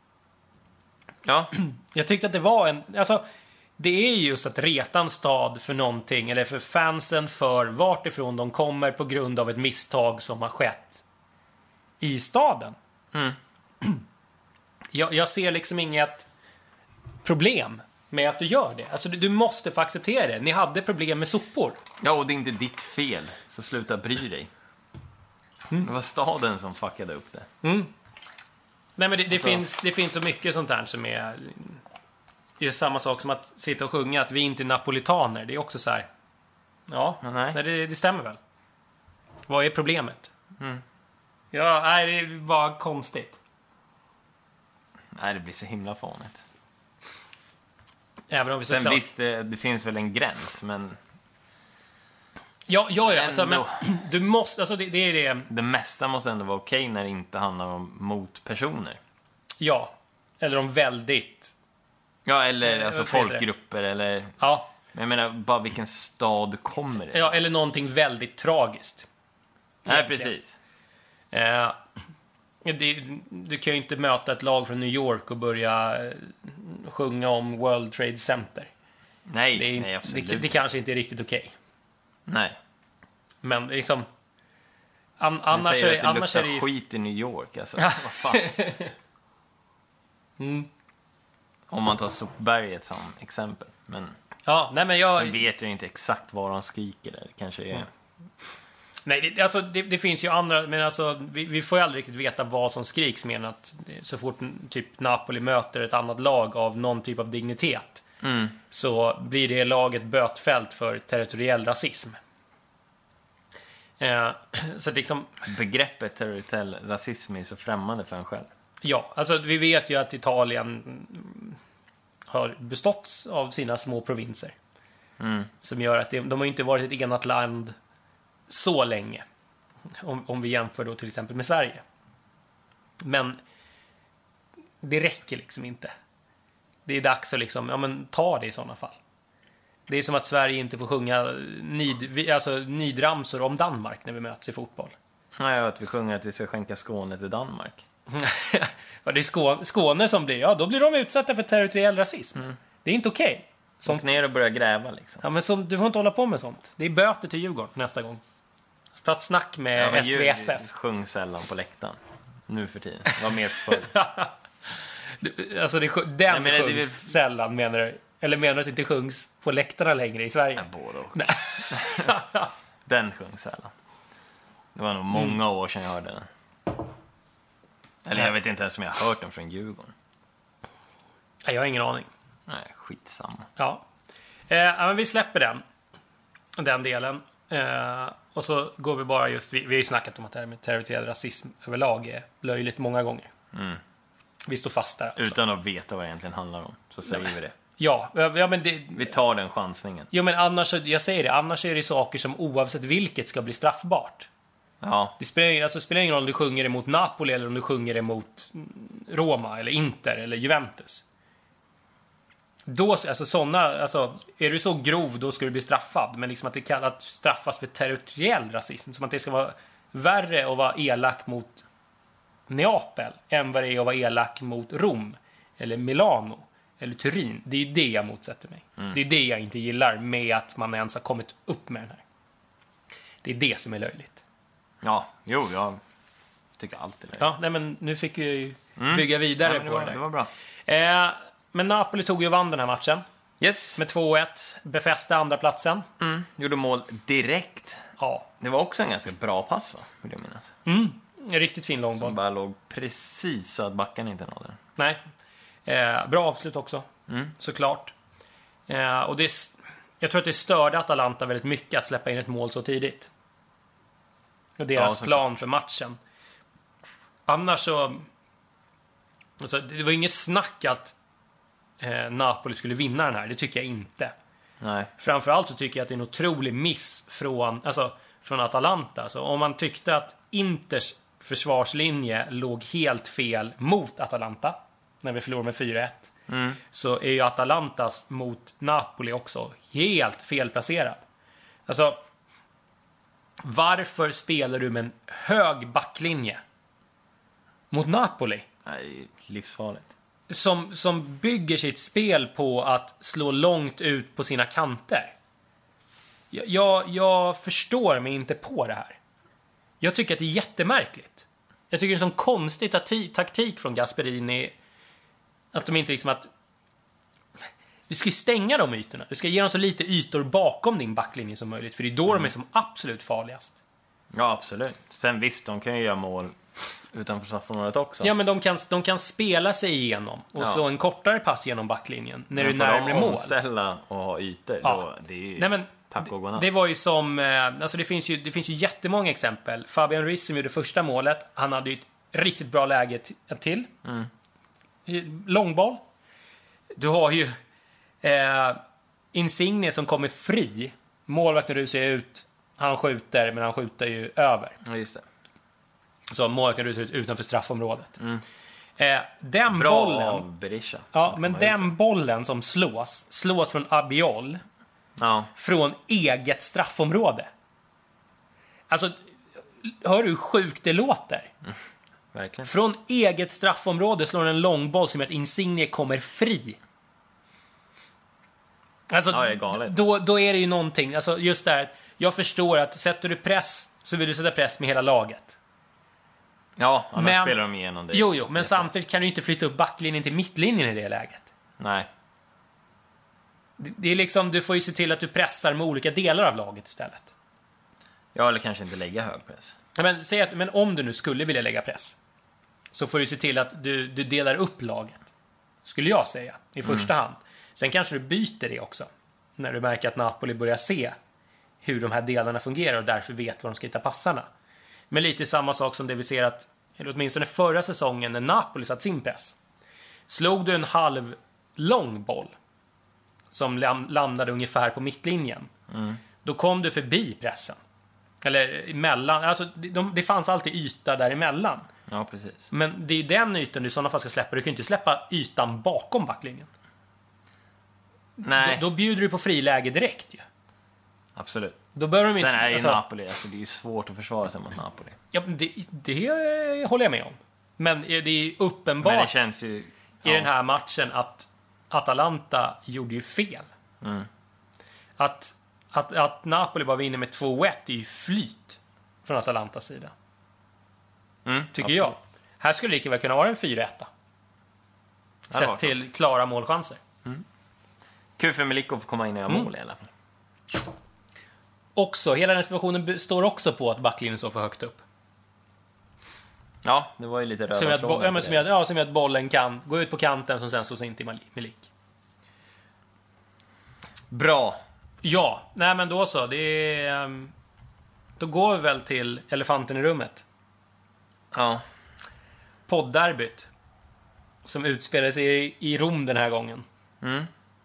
Speaker 1: Ja,
Speaker 2: Jag tyckte att det var en... Alltså, det är just att reta en stad för någonting, eller för fansen, för vart ifrån de kommer på grund av ett misstag som har skett i staden.
Speaker 1: Mm.
Speaker 2: Jag, jag ser liksom inget problem med att du gör det. Alltså, du, du måste få acceptera det. Ni hade problem med sopor.
Speaker 1: ja, och det är inte ditt fel. Så sluta bry dig.
Speaker 2: Mm.
Speaker 1: Det var staden som fuckade upp det.
Speaker 2: Nej, men det, det,
Speaker 1: Alltså-
Speaker 2: finns, det finns så mycket sånt här som är just samma sak som att sitta och sjunga att vi inte är napolitaner. Det är också så här. Ja,
Speaker 1: Men nej.
Speaker 2: nej, det, det stämmer väl. Vad är problemet?
Speaker 1: Mm.
Speaker 2: Ja, nej, det var konstigt.
Speaker 1: Nej, det blir så himla fånigt.
Speaker 2: Även om vi
Speaker 1: Sen
Speaker 2: såklart...
Speaker 1: visst, det, det finns väl en gräns, men
Speaker 2: Ja, ja, ja alltså, men
Speaker 1: Ändå.
Speaker 2: du måste, alltså det, det är det.
Speaker 1: det mesta måste ändå vara okej när det inte handlar om mot personer.
Speaker 2: Ja, eller om väldigt.
Speaker 1: Ja, eller
Speaker 2: Eh,
Speaker 1: alltså
Speaker 2: vad heter det?
Speaker 1: folkgrupper, eller...
Speaker 2: Ja,
Speaker 1: Men jag menar, bara vilken stad kommer det?
Speaker 2: ja, eller någonting väldigt tragiskt.
Speaker 1: Nej,
Speaker 2: egentligen.
Speaker 1: precis.
Speaker 2: Eh, det, du kan ju inte möta ett lag från New York och börja eh, sjunga om World Trade Center.
Speaker 1: Nej,
Speaker 2: Det, är,
Speaker 1: nej, absolut.
Speaker 2: det, det kanske inte är riktigt okej.
Speaker 1: Nej.
Speaker 2: Men liksom... An,
Speaker 1: Men
Speaker 2: annars
Speaker 1: säger
Speaker 2: är,
Speaker 1: att det
Speaker 2: annars är
Speaker 1: luktar
Speaker 2: det ju...
Speaker 1: skit i New York, alltså. Vad fan?
Speaker 2: Mm.
Speaker 1: Om man tar sopberget som exempel. Men
Speaker 2: Ja, nej men jag...
Speaker 1: sen vet jag inte exakt vad de skriker där. Det kanske är...
Speaker 2: Nej, det, alltså, det, det finns ju andra, men alltså, vi, vi får ju aldrig riktigt veta vad som skriks, men att det, så fort typ Napoli möter ett annat lag av någon typ av dignitet
Speaker 1: Mm.
Speaker 2: så blir det laget bötfällt för territoriell rasism. Eh, så att liksom,
Speaker 1: Begreppet territoriell rasism är så främmande för en själv.
Speaker 2: ja, alltså vi vet ju att Italien mm, har bestått av sina små provinser.
Speaker 1: Mm.
Speaker 2: Som gör att det, de har inte varit ett enat land så länge. Om, om vi jämför då till exempel med Sverige. Men det räcker liksom inte. Det är dags att liksom, ja men ta det i sådana fall. Det är som att Sverige inte får sjunga nid, alltså nidramsor om Danmark när vi möts i fotboll.
Speaker 1: Nej, att vi sjunger att vi ska skänka Skåne till Danmark.
Speaker 2: Ja, det är Skåne, Skåne som blir, ja då blir de utsatta för territoriell rasism.
Speaker 1: Mm.
Speaker 2: Det är inte okej. Som,
Speaker 1: Åk ner och börja gräva liksom.
Speaker 2: ja, men som, du får inte hålla på med sånt. Det är böter till Djurgården nästa gång. Ta ett snack med
Speaker 1: Ja, men
Speaker 2: S V F F.
Speaker 1: Djur sjung sällan på läktaren. Nu för tiden. Det var mer förr.
Speaker 2: Du- Alltså det, sjung- den
Speaker 1: Nej, men det-
Speaker 2: sjungs
Speaker 1: det är väl-
Speaker 2: sällan, menar du? Eller menar du att det inte sjungs på läktarna längre i Sverige?
Speaker 1: Nej, både och. Den sjung sällan. Det var nog många år sedan jag hörde den. Eller jag vet inte ens om jag har hört den från Djurgården.
Speaker 2: Nej, jag har ingen aning.
Speaker 1: Nej, skitsamma.
Speaker 2: Ja. Eh, ja, men vi släpper den. Den delen. Eh, och så går vi bara just... Vi, vi har ju snackat om att det här med territoriell rasism överlag är löjligt många gånger.
Speaker 1: Mm.
Speaker 2: Vi står fast där alltså.
Speaker 1: Utan att veta vad det egentligen handlar om. Så säger vi det.
Speaker 2: Ja, ja, men det...
Speaker 1: Vi tar den chansningen.
Speaker 2: Jo, men annars... Jag säger det. Annars är det saker som oavsett vilket ska bli straffbart.
Speaker 1: Ja,
Speaker 2: Det spelar, alltså, det spelar ingen roll om du sjunger emot Napoli eller om du sjunger emot Roma eller Inter eller Juventus. Då, alltså såna, alltså, är du så grov då ska du bli straffad. Men liksom att det kan att straffas för territoriell rasism. Som att det ska vara värre att vara elak mot Neapel än vad det är att vara elak mot Rom eller Milano eller Turin. Det är ju det jag motsätter mig.
Speaker 1: Mm.
Speaker 2: Det är det jag inte gillar med att man ens har kommit upp med den här. Det är det som är löjligt.
Speaker 1: ja, jo, jag tycker alltid det.
Speaker 2: Ja, nej men nu fick vi ju
Speaker 1: Mm.
Speaker 2: bygga vidare
Speaker 1: Ja, men det
Speaker 2: på
Speaker 1: var,
Speaker 2: det där.
Speaker 1: det var bra.
Speaker 2: Eh, men Napoli tog ju och vann den här matchen
Speaker 1: Yes.
Speaker 2: med två ett. Befäste andra platsen.
Speaker 1: Mm. Gjorde mål direkt.
Speaker 2: Ja,
Speaker 1: Det var också en ganska bra pass, va? Vill jag minnas.
Speaker 2: mm. En riktigt fin långboll.
Speaker 1: Som bara låg precis så att backen inte nådde.
Speaker 2: Nej. Eh, bra avslut också,
Speaker 1: Mm.
Speaker 2: såklart. Eh, och det är, jag tror att det störde Atalanta väldigt mycket att släppa in ett mål så tidigt. Och deras
Speaker 1: såklart.
Speaker 2: plan för matchen. Annars så... Alltså, det var inget snack att eh, Napoli skulle vinna den här. Det tycker jag inte.
Speaker 1: Nej.
Speaker 2: Framförallt så tycker jag att det är en otrolig miss från, alltså, från Atalanta. Så om man tyckte att Inters försvarslinje låg helt fel mot Atalanta när vi förlorade med fyra ett,
Speaker 1: Mm.
Speaker 2: så är ju Atalantas mot Napoli också helt felplacerad. Alltså, varför spelar du med en hög backlinje mot Napoli?
Speaker 1: Nej, livsfarligt.
Speaker 2: som, som bygger sitt spel på att slå långt ut på sina kanter. Jag, jag, jag förstår mig inte på det här. Jag tycker att det är jättemärkligt. Jag tycker det är en sån konstig taktik, taktik från Gasperini. Att de inte liksom att... Du ska stänga de ytorna. Du ska ge dem så lite ytor bakom din backlinje som möjligt. För det är då mm. de är som absolut farligast.
Speaker 1: Ja, absolut. Sen visst, de kan ju göra mål utanför straffområdet också.
Speaker 2: Ja, men de kan, de kan spela sig igenom och ja. slå en kortare pass genom backlinjen när men du är närmare mål.
Speaker 1: Omställa och ha ytor, ja. då, det är ju...
Speaker 2: Nej, men det, det var ju som... Alltså det finns ju, det finns ju jättemånga exempel. Fabian Ruiz som gjorde första målet, han hade ju ett riktigt bra läge t- till. Mm. Långboll. Du har ju eh, Insigne som kommer fri. Målvakten rusar ut. Han skjuter, men han skjuter ju över.
Speaker 1: Ja, just det.
Speaker 2: Så målvakten rusar ut utanför straffområdet. Mm. Eh, den
Speaker 1: bra
Speaker 2: bollen...
Speaker 1: av Berisha.
Speaker 2: Ja, men den ut. bollen som slås, slås från Abiol.
Speaker 1: Ja.
Speaker 2: Från eget straffområde. Alltså, hör du hur sjukt det låter?
Speaker 1: Mm. Verkligen.
Speaker 2: Från eget straffområde slår en långboll som att Insigne kommer fri. Alltså,
Speaker 1: ja, det är galet.
Speaker 2: Då, då är det ju någonting. Alltså, just där, jag förstår att sätter du press så vill du sätta press med hela laget.
Speaker 1: Ja, annars
Speaker 2: men,
Speaker 1: spelar de igenom det.
Speaker 2: Jo, jo, men samtidigt kan du inte flytta upp backlinjen till mittlinjen i det läget.
Speaker 1: Nej.
Speaker 2: Det, det är liksom, du får ju se till att du pressar med olika delar av laget istället.
Speaker 1: Ja, eller kanske inte lägga hög press.
Speaker 2: Men, säg att, men om du nu skulle vilja lägga press så får du se till att du, du delar upp laget. Skulle jag säga, i första mm. hand. Sen kanske du byter det också. När du märker att Napoli börjar se hur de här delarna fungerar och därför vet var de ska hitta passarna. Men lite samma sak som det vi ser att, eller åtminstone förra säsongen när Napoli satt sin press. Slog du en halv lång boll som landade ungefär på mittlinjen. Mm. Då kom du förbi pressen. Eller emellan, alltså de, det fanns alltid yta däremellan.
Speaker 1: Ja, precis.
Speaker 2: Men det är den ytan du i sådana fall ska släppa. Du kan ju inte släppa ytan bakom backlinjen.
Speaker 1: Nej.
Speaker 2: Då, då bjuder du på friläge direkt ju.
Speaker 1: Absolut.
Speaker 2: Då bör de inte,
Speaker 1: Sen är ju
Speaker 2: alltså,
Speaker 1: Napoli, alltså det är ju svårt att försvara sig mot Napoli.
Speaker 2: Ja, det, det håller jag med om. Men det är uppenbart
Speaker 1: Men det känns ju, ja.
Speaker 2: i den här matchen att Atalanta gjorde ju fel.
Speaker 1: Mm.
Speaker 2: Att, att, att Napoli bara vinner med två ett är ju flyt från Atalantas sida.
Speaker 1: Mm,
Speaker 2: tycker
Speaker 1: absolut.
Speaker 2: jag. Här skulle det lika väl kunna vara en fyra ett. Sett till klart. Klara målchanser.
Speaker 1: Mm. Kul för Miliko att få komma in och göra
Speaker 2: Mm.
Speaker 1: mål i alla fall.
Speaker 2: Också, hela den situationen står också på att backlinjen står för högt upp.
Speaker 1: Ja, det var ju lite röda
Speaker 2: som att, bo- ja, men som, att, ja, som att bollen kan gå ut på kanten som sen slås in till Milik.
Speaker 1: Bra.
Speaker 2: Ja, nej men då så. Det är, då går vi väl till elefanten i rummet.
Speaker 1: Ja.
Speaker 2: Poddderbyt. Som utspelar sig i, i Rom den här gången.
Speaker 1: Mm.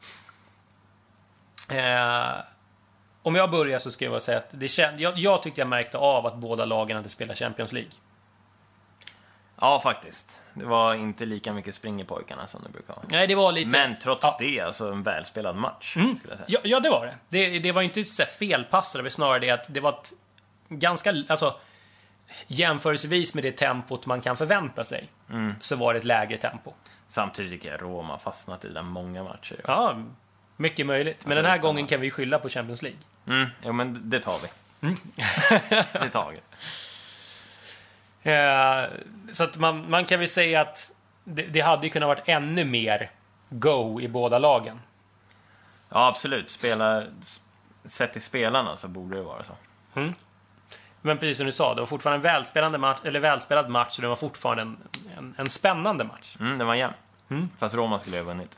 Speaker 2: Eh, om jag börjar så ska jag bara säga att det känd, jag, jag tyckte jag märkte av att båda lagen hade spelat Champions League.
Speaker 1: Ja, faktiskt. Det var inte lika mycket spring i pojkarna som det brukar vara.
Speaker 2: Nej, det var lite...
Speaker 1: Men trots
Speaker 2: ja.
Speaker 1: det, alltså en välspelad match,
Speaker 2: mm.
Speaker 1: skulle jag säga.
Speaker 2: Ja, ja, det var det. Det, det var inte så felpassade, det var snarare det att det var ett ganska... Alltså, jämförelsevis med det tempot man kan förvänta sig, mm. så var det ett lägre tempo.
Speaker 1: Samtidigt tycker jag Roma fastnat i den många matcher. Ja,
Speaker 2: ja mycket möjligt. Men alltså, den här gången man... kan vi skylla på Champions League.
Speaker 1: Mm, jo, men det tar vi.
Speaker 2: Mm.
Speaker 1: det tar vi.
Speaker 2: Uh, så att man, man kan väl säga att det, det hade ju kunnat varit ännu mer go i båda lagen.
Speaker 1: Ja, absolut. Spelar, sett till spelarna så borde det vara så.
Speaker 2: Mm. Men precis som du sa, det var fortfarande en välspelande match, eller välspelad match, och det var fortfarande en, en, en spännande match.
Speaker 1: Mm, det var jämn.
Speaker 2: Mm.
Speaker 1: Fast Roma skulle ha vunnit.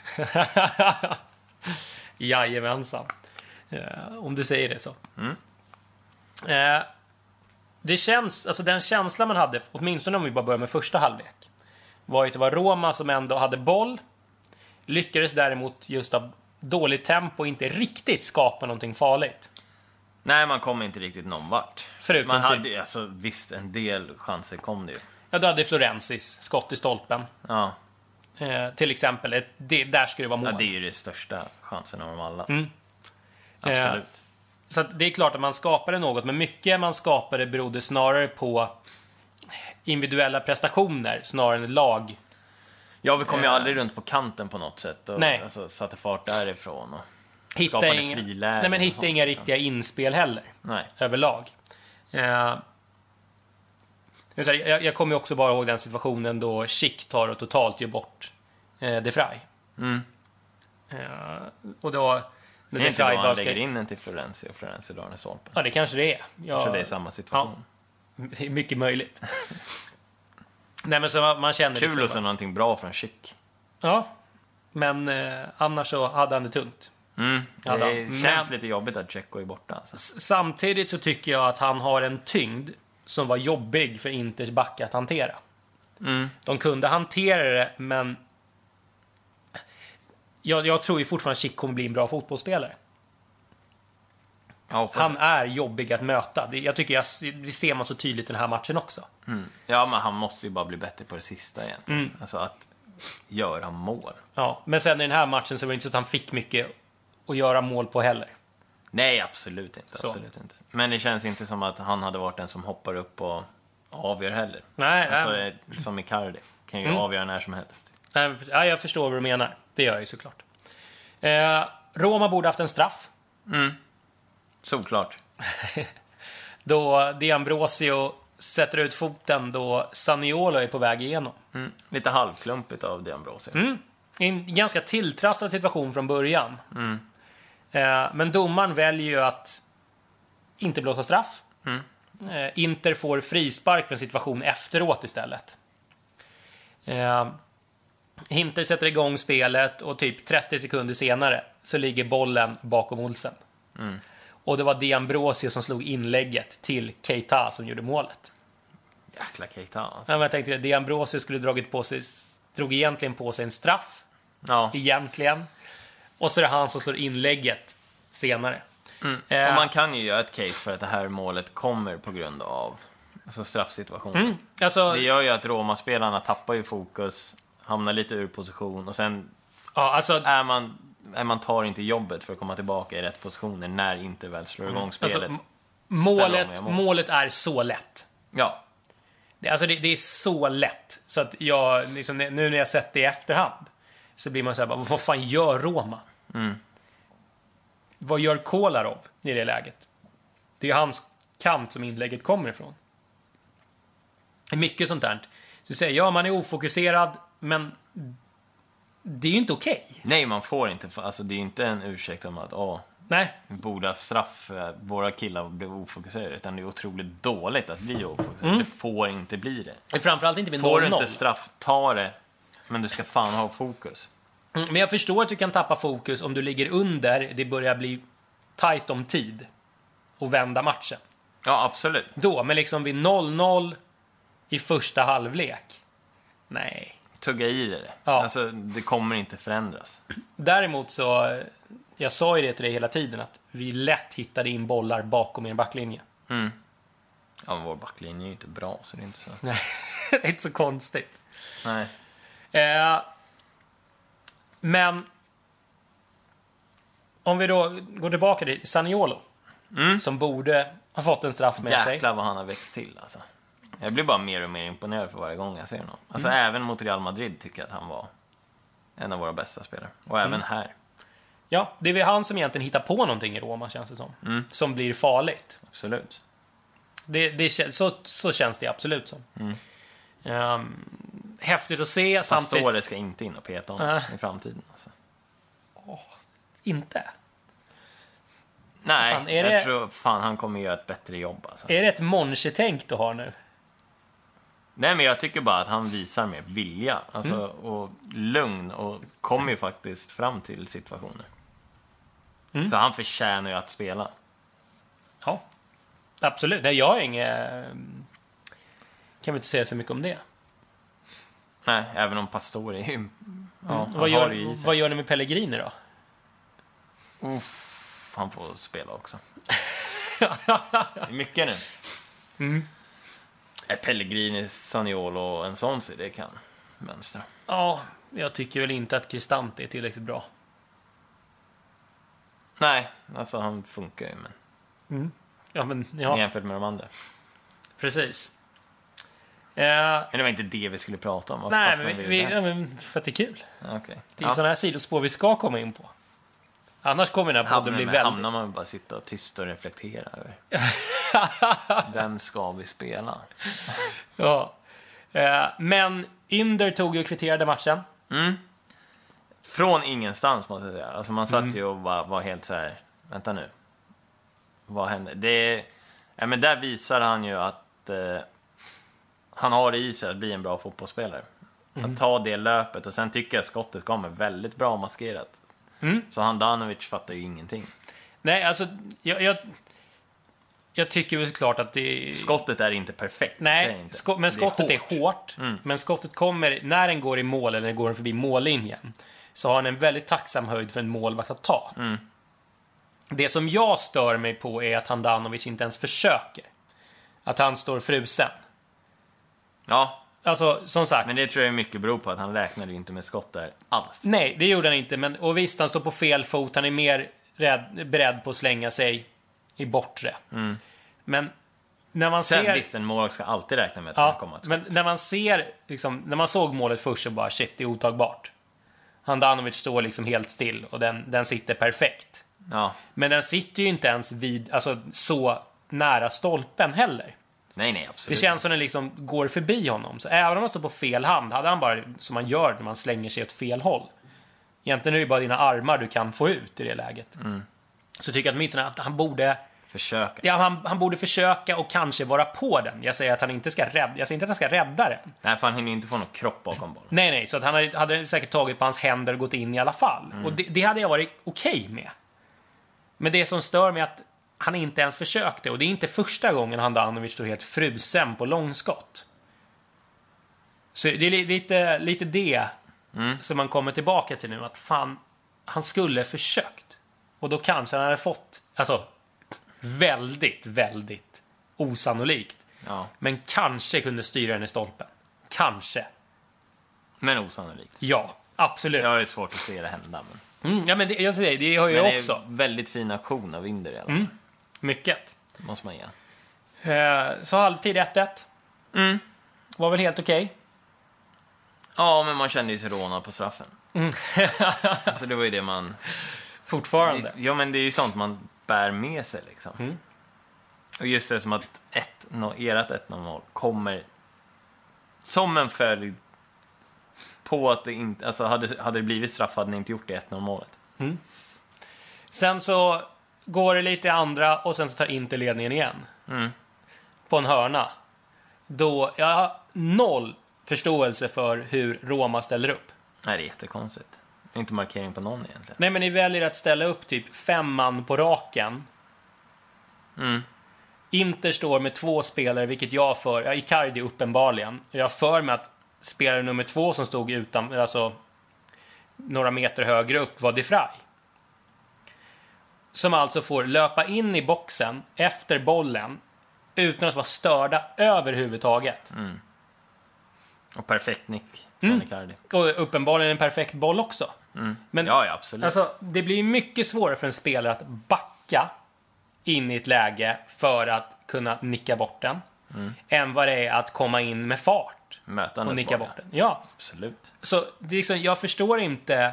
Speaker 2: Jajamensan. Uh, om du säger det så.
Speaker 1: Mm.
Speaker 2: Uh, Det känns, alltså den känslan man hade, åtminstone om vi bara börjar med första halvlek, var ju att det var Roma som ändå hade boll, lyckades däremot just av dåligt tempo inte riktigt skapa någonting farligt.
Speaker 1: Nej, man kom inte riktigt någon vart.
Speaker 2: Förutom
Speaker 1: man hade
Speaker 2: till,
Speaker 1: alltså visst en del chanser kom det ju.
Speaker 2: Ja, du hade Florensis skott i stolpen.
Speaker 1: Ja.
Speaker 2: Eh, till exempel, ett, det, där skulle det vara mål.
Speaker 1: Ja, det är ju det största chansen av dem alla.
Speaker 2: Mm.
Speaker 1: Absolut.
Speaker 2: Eh, så att det är klart att man skapade något, men mycket man skapade berodde snarare på individuella prestationer snarare än lag.
Speaker 1: Ja, vi kom ju
Speaker 2: Eh.
Speaker 1: aldrig runt på kanten på något sätt. Och,
Speaker 2: Nej.
Speaker 1: Alltså, satte fart därifrån och
Speaker 2: Hitta
Speaker 1: skapade
Speaker 2: inga,
Speaker 1: frilägen.
Speaker 2: nej, men
Speaker 1: och
Speaker 2: hitta
Speaker 1: sånt.
Speaker 2: inga riktiga inspel heller.
Speaker 1: Nej.
Speaker 2: Överlag. Eh, jag, jag kommer ju också bara ihåg den situationen då Schick tar och totalt gör bort eh, De Vrij.
Speaker 1: Mm.
Speaker 2: Eh, och då...
Speaker 1: Det
Speaker 2: När
Speaker 1: är
Speaker 2: De
Speaker 1: inte då
Speaker 2: Vrij
Speaker 1: han
Speaker 2: bara
Speaker 1: lägger
Speaker 2: ska...
Speaker 1: in den till Florenzi och Florenzi drar den i stolpen.
Speaker 2: Ja, det kanske det är.
Speaker 1: Jag
Speaker 2: Jag,
Speaker 1: tror det är samma situation.
Speaker 2: det är mycket möjligt. Nej, men så man, man känner
Speaker 1: Kul
Speaker 2: liksom
Speaker 1: att se någonting bra från Schick.
Speaker 2: Ja, men eh, annars så hade han det tungt.
Speaker 1: Mm.
Speaker 2: Ja,
Speaker 1: Det
Speaker 2: då.
Speaker 1: känns
Speaker 2: Men-
Speaker 1: lite jobbigt att Tjecko är borta. Alltså.
Speaker 2: S- Samtidigt så tycker jag att han har en tyngd som var jobbig för Inters back att hantera.
Speaker 1: Mm.
Speaker 2: De kunde hantera det, men jag, jag tror ju fortfarande att Schick kommer bli en bra fotbollsspelare.
Speaker 1: Jag hoppas
Speaker 2: Han är jobbig att möta. Det, jag tycker jag, det ser man så tydligt i den här matchen också.
Speaker 1: Mm. Ja, men han måste ju bara bli bättre på det sista egentligen.
Speaker 2: Mm.
Speaker 1: Alltså att göra mål.
Speaker 2: Ja, men sen i den här matchen så var det inte så att han fick mycket att göra mål på heller.
Speaker 1: Nej, absolut inte.
Speaker 2: Så.
Speaker 1: Absolut inte. Men det känns inte som att han hade varit den som hoppar upp och avgör heller.
Speaker 2: Nej,
Speaker 1: Alltså,
Speaker 2: nej.
Speaker 1: eh, som Icardi. Kan ju
Speaker 2: Mm.
Speaker 1: avgöra när som helst.
Speaker 2: Nej, men precis. Ja, jag förstår vad du menar. Det gör jag ju såklart. Eh, Roma borde haft en straff.
Speaker 1: Såklart.
Speaker 2: Då Di Ambrosio sätter ut foten då Zaniolo är på väg igenom.
Speaker 1: Mm. Lite halvklumpigt av Di Ambrosio.
Speaker 2: Mm. I en ganska tilltrasslad situation från början.
Speaker 1: Mm.
Speaker 2: Eh, men domaren väljer ju att inte blåsa straff.
Speaker 1: Mm.
Speaker 2: Eh, Inter får frispark för en situation efteråt istället. Eh, Inter sätter igång spelet och typ trettio sekunder senare så ligger bollen bakom Olsen.
Speaker 1: Mm.
Speaker 2: Och det var Di Ambrosio som slog inlägget till Keita som gjorde målet.
Speaker 1: Jäkla Keita alltså.
Speaker 2: Ja, men jag tänkte det, Di Ambrosio skulle dragit på sig, drog egentligen på sig en straff.
Speaker 1: Ja.
Speaker 2: Egentligen. Och så är det han som slår inlägget senare.
Speaker 1: Mm.
Speaker 2: Eh,
Speaker 1: Och man kan ju göra ett case för att det här målet kommer på grund av alltså straffsituationen.
Speaker 2: Mm, alltså,
Speaker 1: Det gör ju att Roma-spelarna tappar ju fokus, hamnar lite ur position och sen
Speaker 2: ja, alltså,
Speaker 1: är man, är man tar inte jobbet för att komma tillbaka i rätt positioner när inte väl slår igång spelet.
Speaker 2: alltså m-
Speaker 1: Ställa om
Speaker 2: målet,
Speaker 1: igen mål.
Speaker 2: målet är så lätt.
Speaker 1: Ja,
Speaker 2: Det, alltså det, det är så lätt. Så att jag, liksom, nu när jag sett det i efterhand så blir man så här, bara, vad fan gör Roma?
Speaker 1: Mm.
Speaker 2: Vad gör Kolarov i det läget? Det är ju hans kant som inlägget kommer ifrån. Det är mycket sånt där. Så säger ja, man är ofokuserad, men det är ju inte okej.
Speaker 1: nej man får inte, alltså det är inte en ursäkt om att åh,
Speaker 2: Nej,
Speaker 1: vi borde ha straff, eh, våra killar blev ofokuserade, utan det är otroligt dåligt att bli ofokuserad.
Speaker 2: Mm.
Speaker 1: Det får inte bli det.
Speaker 2: framförallt inte vid
Speaker 1: Får du
Speaker 2: noll noll.
Speaker 1: inte straff, ta det, men du ska fan ha fokus.
Speaker 2: Mm, men jag förstår att du kan tappa fokus om du ligger under, det börjar bli tight om tid och vända matchen.
Speaker 1: Ja, absolut.
Speaker 2: Då, men liksom vid noll noll i första halvlek. Nej.
Speaker 1: Tugga i det.
Speaker 2: Ja.
Speaker 1: Alltså, det kommer inte förändras.
Speaker 2: Däremot så, jag sa ju det till dig hela tiden, att vi lätt hittade in bollar bakom er backlinje.
Speaker 1: Mm. Ja, men vår backlinje är ju inte bra, så det är inte så.
Speaker 2: Nej, det är inte så konstigt.
Speaker 1: Nej.
Speaker 2: Eh, men om vi då går tillbaka till Zaniolo,
Speaker 1: Mm.
Speaker 2: som borde ha fått en straff med sig.
Speaker 1: Jäklar vad han har växt till, alltså. Jag blir bara mer och mer imponerad för varje gång jag ser honom. Alltså,
Speaker 2: Mm.
Speaker 1: även mot Real Madrid tycker jag att han var en av våra bästa spelare. Och även
Speaker 2: Mm.
Speaker 1: här.
Speaker 2: Ja, det är väl han som egentligen hittar på någonting i Roma, känns det som.
Speaker 1: Mm.
Speaker 2: Som blir farligt.
Speaker 1: Absolut.
Speaker 2: Det, det, kän- så, så känns det absolut som.
Speaker 1: Mm.
Speaker 2: Ehm, häftigt att se, samtidigt...
Speaker 1: Pastore ska inte in och peta honom
Speaker 2: Äh.
Speaker 1: i framtiden. Alltså.
Speaker 2: Inte.
Speaker 1: Nej,
Speaker 2: Fan, är
Speaker 1: jag
Speaker 2: det-
Speaker 1: tror fan han kommer göra ett bättre jobb. Alltså.
Speaker 2: Är det ett Monche-tänk du har nu?
Speaker 1: Nej, men jag tycker bara att han visar mer vilja. Alltså,
Speaker 2: Mm.
Speaker 1: och lugn och kommer ju faktiskt fram till situationer.
Speaker 2: Mm.
Speaker 1: Så han förtjänar ju att spela.
Speaker 2: Ja, absolut. Nej, jag har inget... Kan vi inte säga så mycket om det.
Speaker 1: Nej, även om Pastore är ju... Ja, han
Speaker 2: Mm. Vad,
Speaker 1: har
Speaker 2: gör,
Speaker 1: det i sig.
Speaker 2: vad gör ni med Pellegrini då?
Speaker 1: Uff, han får spela också. Det är mycket nu.
Speaker 2: Mm.
Speaker 1: Ett Pellegrini, Zaniolo och en sån det kan mönstra.
Speaker 2: Ja, jag tycker väl inte att Cristante är tillräckligt bra.
Speaker 1: Nej, alltså han funkar ju, men
Speaker 2: Ja, men ja,
Speaker 1: jämfört med de andra.
Speaker 2: precis. Eh,
Speaker 1: Men det var inte det vi skulle prata om. Vad
Speaker 2: nej,
Speaker 1: fastnade
Speaker 2: men,
Speaker 1: vi
Speaker 2: vi,
Speaker 1: där?
Speaker 2: ja, men för att det är kul.
Speaker 1: Okej.
Speaker 2: Det är
Speaker 1: Ja.
Speaker 2: sådana här sidospår vi ska komma in på. Annars kommer den här podden
Speaker 1: Hamnar,
Speaker 2: bli
Speaker 1: med,
Speaker 2: väldigt...
Speaker 1: hamnar man bara sitta och tyst och reflektera över. Vem ska vi spela?
Speaker 2: Ja. Eh, men Ynder tog ju och kvitterade matchen.
Speaker 1: Från ingenstans måste jag säga. Alltså man satt
Speaker 2: Mm.
Speaker 1: ju och var, var helt så här. Vänta nu. Vad händer? Det, ja, men där visar han ju att eh, han har det i sig att bli en bra fotbollsspelare.
Speaker 2: Mm.
Speaker 1: Att ta det löpet. Och sen tycker jag skottet kommer väldigt bra maskerat.
Speaker 2: Mm.
Speaker 1: Så Handanovic fattar ju ingenting.
Speaker 2: Nej, alltså... Jag, jag, jag tycker väl såklart att det...
Speaker 1: Skottet är inte perfekt. det är
Speaker 2: Nej,
Speaker 1: inte.
Speaker 2: sko- men
Speaker 1: Det är
Speaker 2: skottet är
Speaker 1: hårt.
Speaker 2: hårt.
Speaker 1: Mm.
Speaker 2: Men skottet kommer, när den går i mål eller går den förbi mållinjen, så har den en väldigt tacksam höjd för en målvakt att ta.
Speaker 1: Mm.
Speaker 2: Det som jag stör mig på är att Handanovic inte ens försöker. Att han står frusen.
Speaker 1: Ja,
Speaker 2: Alltså, som sagt,
Speaker 1: men det tror jag mycket beror på att han räknade ju inte med skott där alls.
Speaker 2: nej, det gjorde han inte. Men, och visst, han står på fel fot. Han är mer rädd, beredd på att slänga sig i bortre. Men när man
Speaker 1: Sen
Speaker 2: ser...
Speaker 1: visst, en mål ska alltid räkna med att han
Speaker 2: Ja,
Speaker 1: kommer att
Speaker 2: men när man ser, liksom, när man såg målet först så bara shit, det är otagbart. Handanovic står liksom helt still och den, den sitter perfekt.
Speaker 1: Ja,
Speaker 2: Men den sitter ju inte ens vid, alltså så nära stolpen heller.
Speaker 1: nej, nej,
Speaker 2: Det
Speaker 1: absolut.
Speaker 2: känns som den liksom går förbi honom. Så även om han står på fel hand, hade han bara, som man gör när man slänger sig åt fel håll. Egentligen är det bara dina armar du kan få ut i det läget. Så tycker jag åtminstone att han borde...
Speaker 1: Försöka.
Speaker 2: Ja, han, han borde försöka och kanske vara på den. Jag säger att han inte ska rädda, jag säger inte att han ska rädda den.
Speaker 1: Nej, för han hinner ju inte få någon kropp bakom bollen.
Speaker 2: Nej, nej, så att han hade, hade säkert tagit på hans händer och gått in i alla fall. Och det, det hade jag varit okej med. Men det som stör mig är att han inte ens försökte. Och det är inte första gången Handanovic står helt frusen på långskott. Så det är li- lite, lite det som man kommer tillbaka till nu. Att fan, han skulle försökt. Och då kanske han hade fått, alltså, väldigt, väldigt osannolikt.
Speaker 1: Ja,
Speaker 2: Men kanske kunde styra den i stolpen. Kanske.
Speaker 1: men osannolikt.
Speaker 2: Ja, absolut.
Speaker 1: Jag har ju svårt att se det hända. Men,
Speaker 2: Mm, ja, men det, jag säger, det har
Speaker 1: men
Speaker 2: jag
Speaker 1: det är
Speaker 2: också.
Speaker 1: väldigt fin aktion av Inder i alla fall.
Speaker 2: Mycket.
Speaker 1: Det måste man ge.
Speaker 2: Eh, så halvtid ett ett.
Speaker 1: Mm.
Speaker 2: Var väl helt okej.
Speaker 1: Ja, men man kände ju sig rånad på straffen. Alltså det var ju det man...
Speaker 2: Fortfarande.
Speaker 1: Det, ja, men det är ju sånt man bär med sig liksom.
Speaker 2: Mm.
Speaker 1: Och just det som att ett, no, ert ett noll kommer som en följd på att det inte... Alltså hade, hade det blivit straff hade ni inte gjort det ett noll målet.
Speaker 2: Sen så går det lite i andra och sen så tar inte ledningen igen.
Speaker 1: Mm.
Speaker 2: På en hörna. Då, jag har noll förståelse för hur Roma ställer upp.
Speaker 1: Nej, det är jättekonstigt. Det är inte markering på någon egentligen.
Speaker 2: Nej, men ni väljer att ställa upp typ fem man på raken.
Speaker 1: Mm.
Speaker 2: Inter står med två spelare, vilket jag för... Ja, Icardi uppenbarligen. Jag för mig att spelare nummer två som stod utan... Alltså, några meter högre upp var De Vrij. Som alltså får löpa in i boxen efter bollen utan att vara störda överhuvudtaget.
Speaker 1: Och perfekt nick från
Speaker 2: Mm.
Speaker 1: Icardi.
Speaker 2: Och uppenbarligen en perfekt boll också. Men
Speaker 1: Ja, ja, absolut.
Speaker 2: alltså, det blir mycket svårare för en spelare att backa in i ett läge för att kunna nicka bort den än vad det är att komma in med fart
Speaker 1: Mötande
Speaker 2: och nicka
Speaker 1: svaga.
Speaker 2: bort den. Ja,
Speaker 1: Absolut.
Speaker 2: så det är liksom, jag förstår inte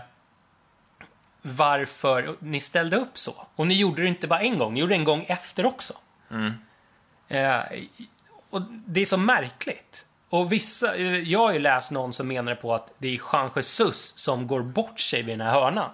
Speaker 2: varför ni ställde upp så. Och ni gjorde det inte bara en gång, ni gjorde det en gång efter också. Eh, och det är så märkligt. Och vissa, jag har ju läst någon som menar på att det är Jean Jesus som går bort sig vid den här hörnan.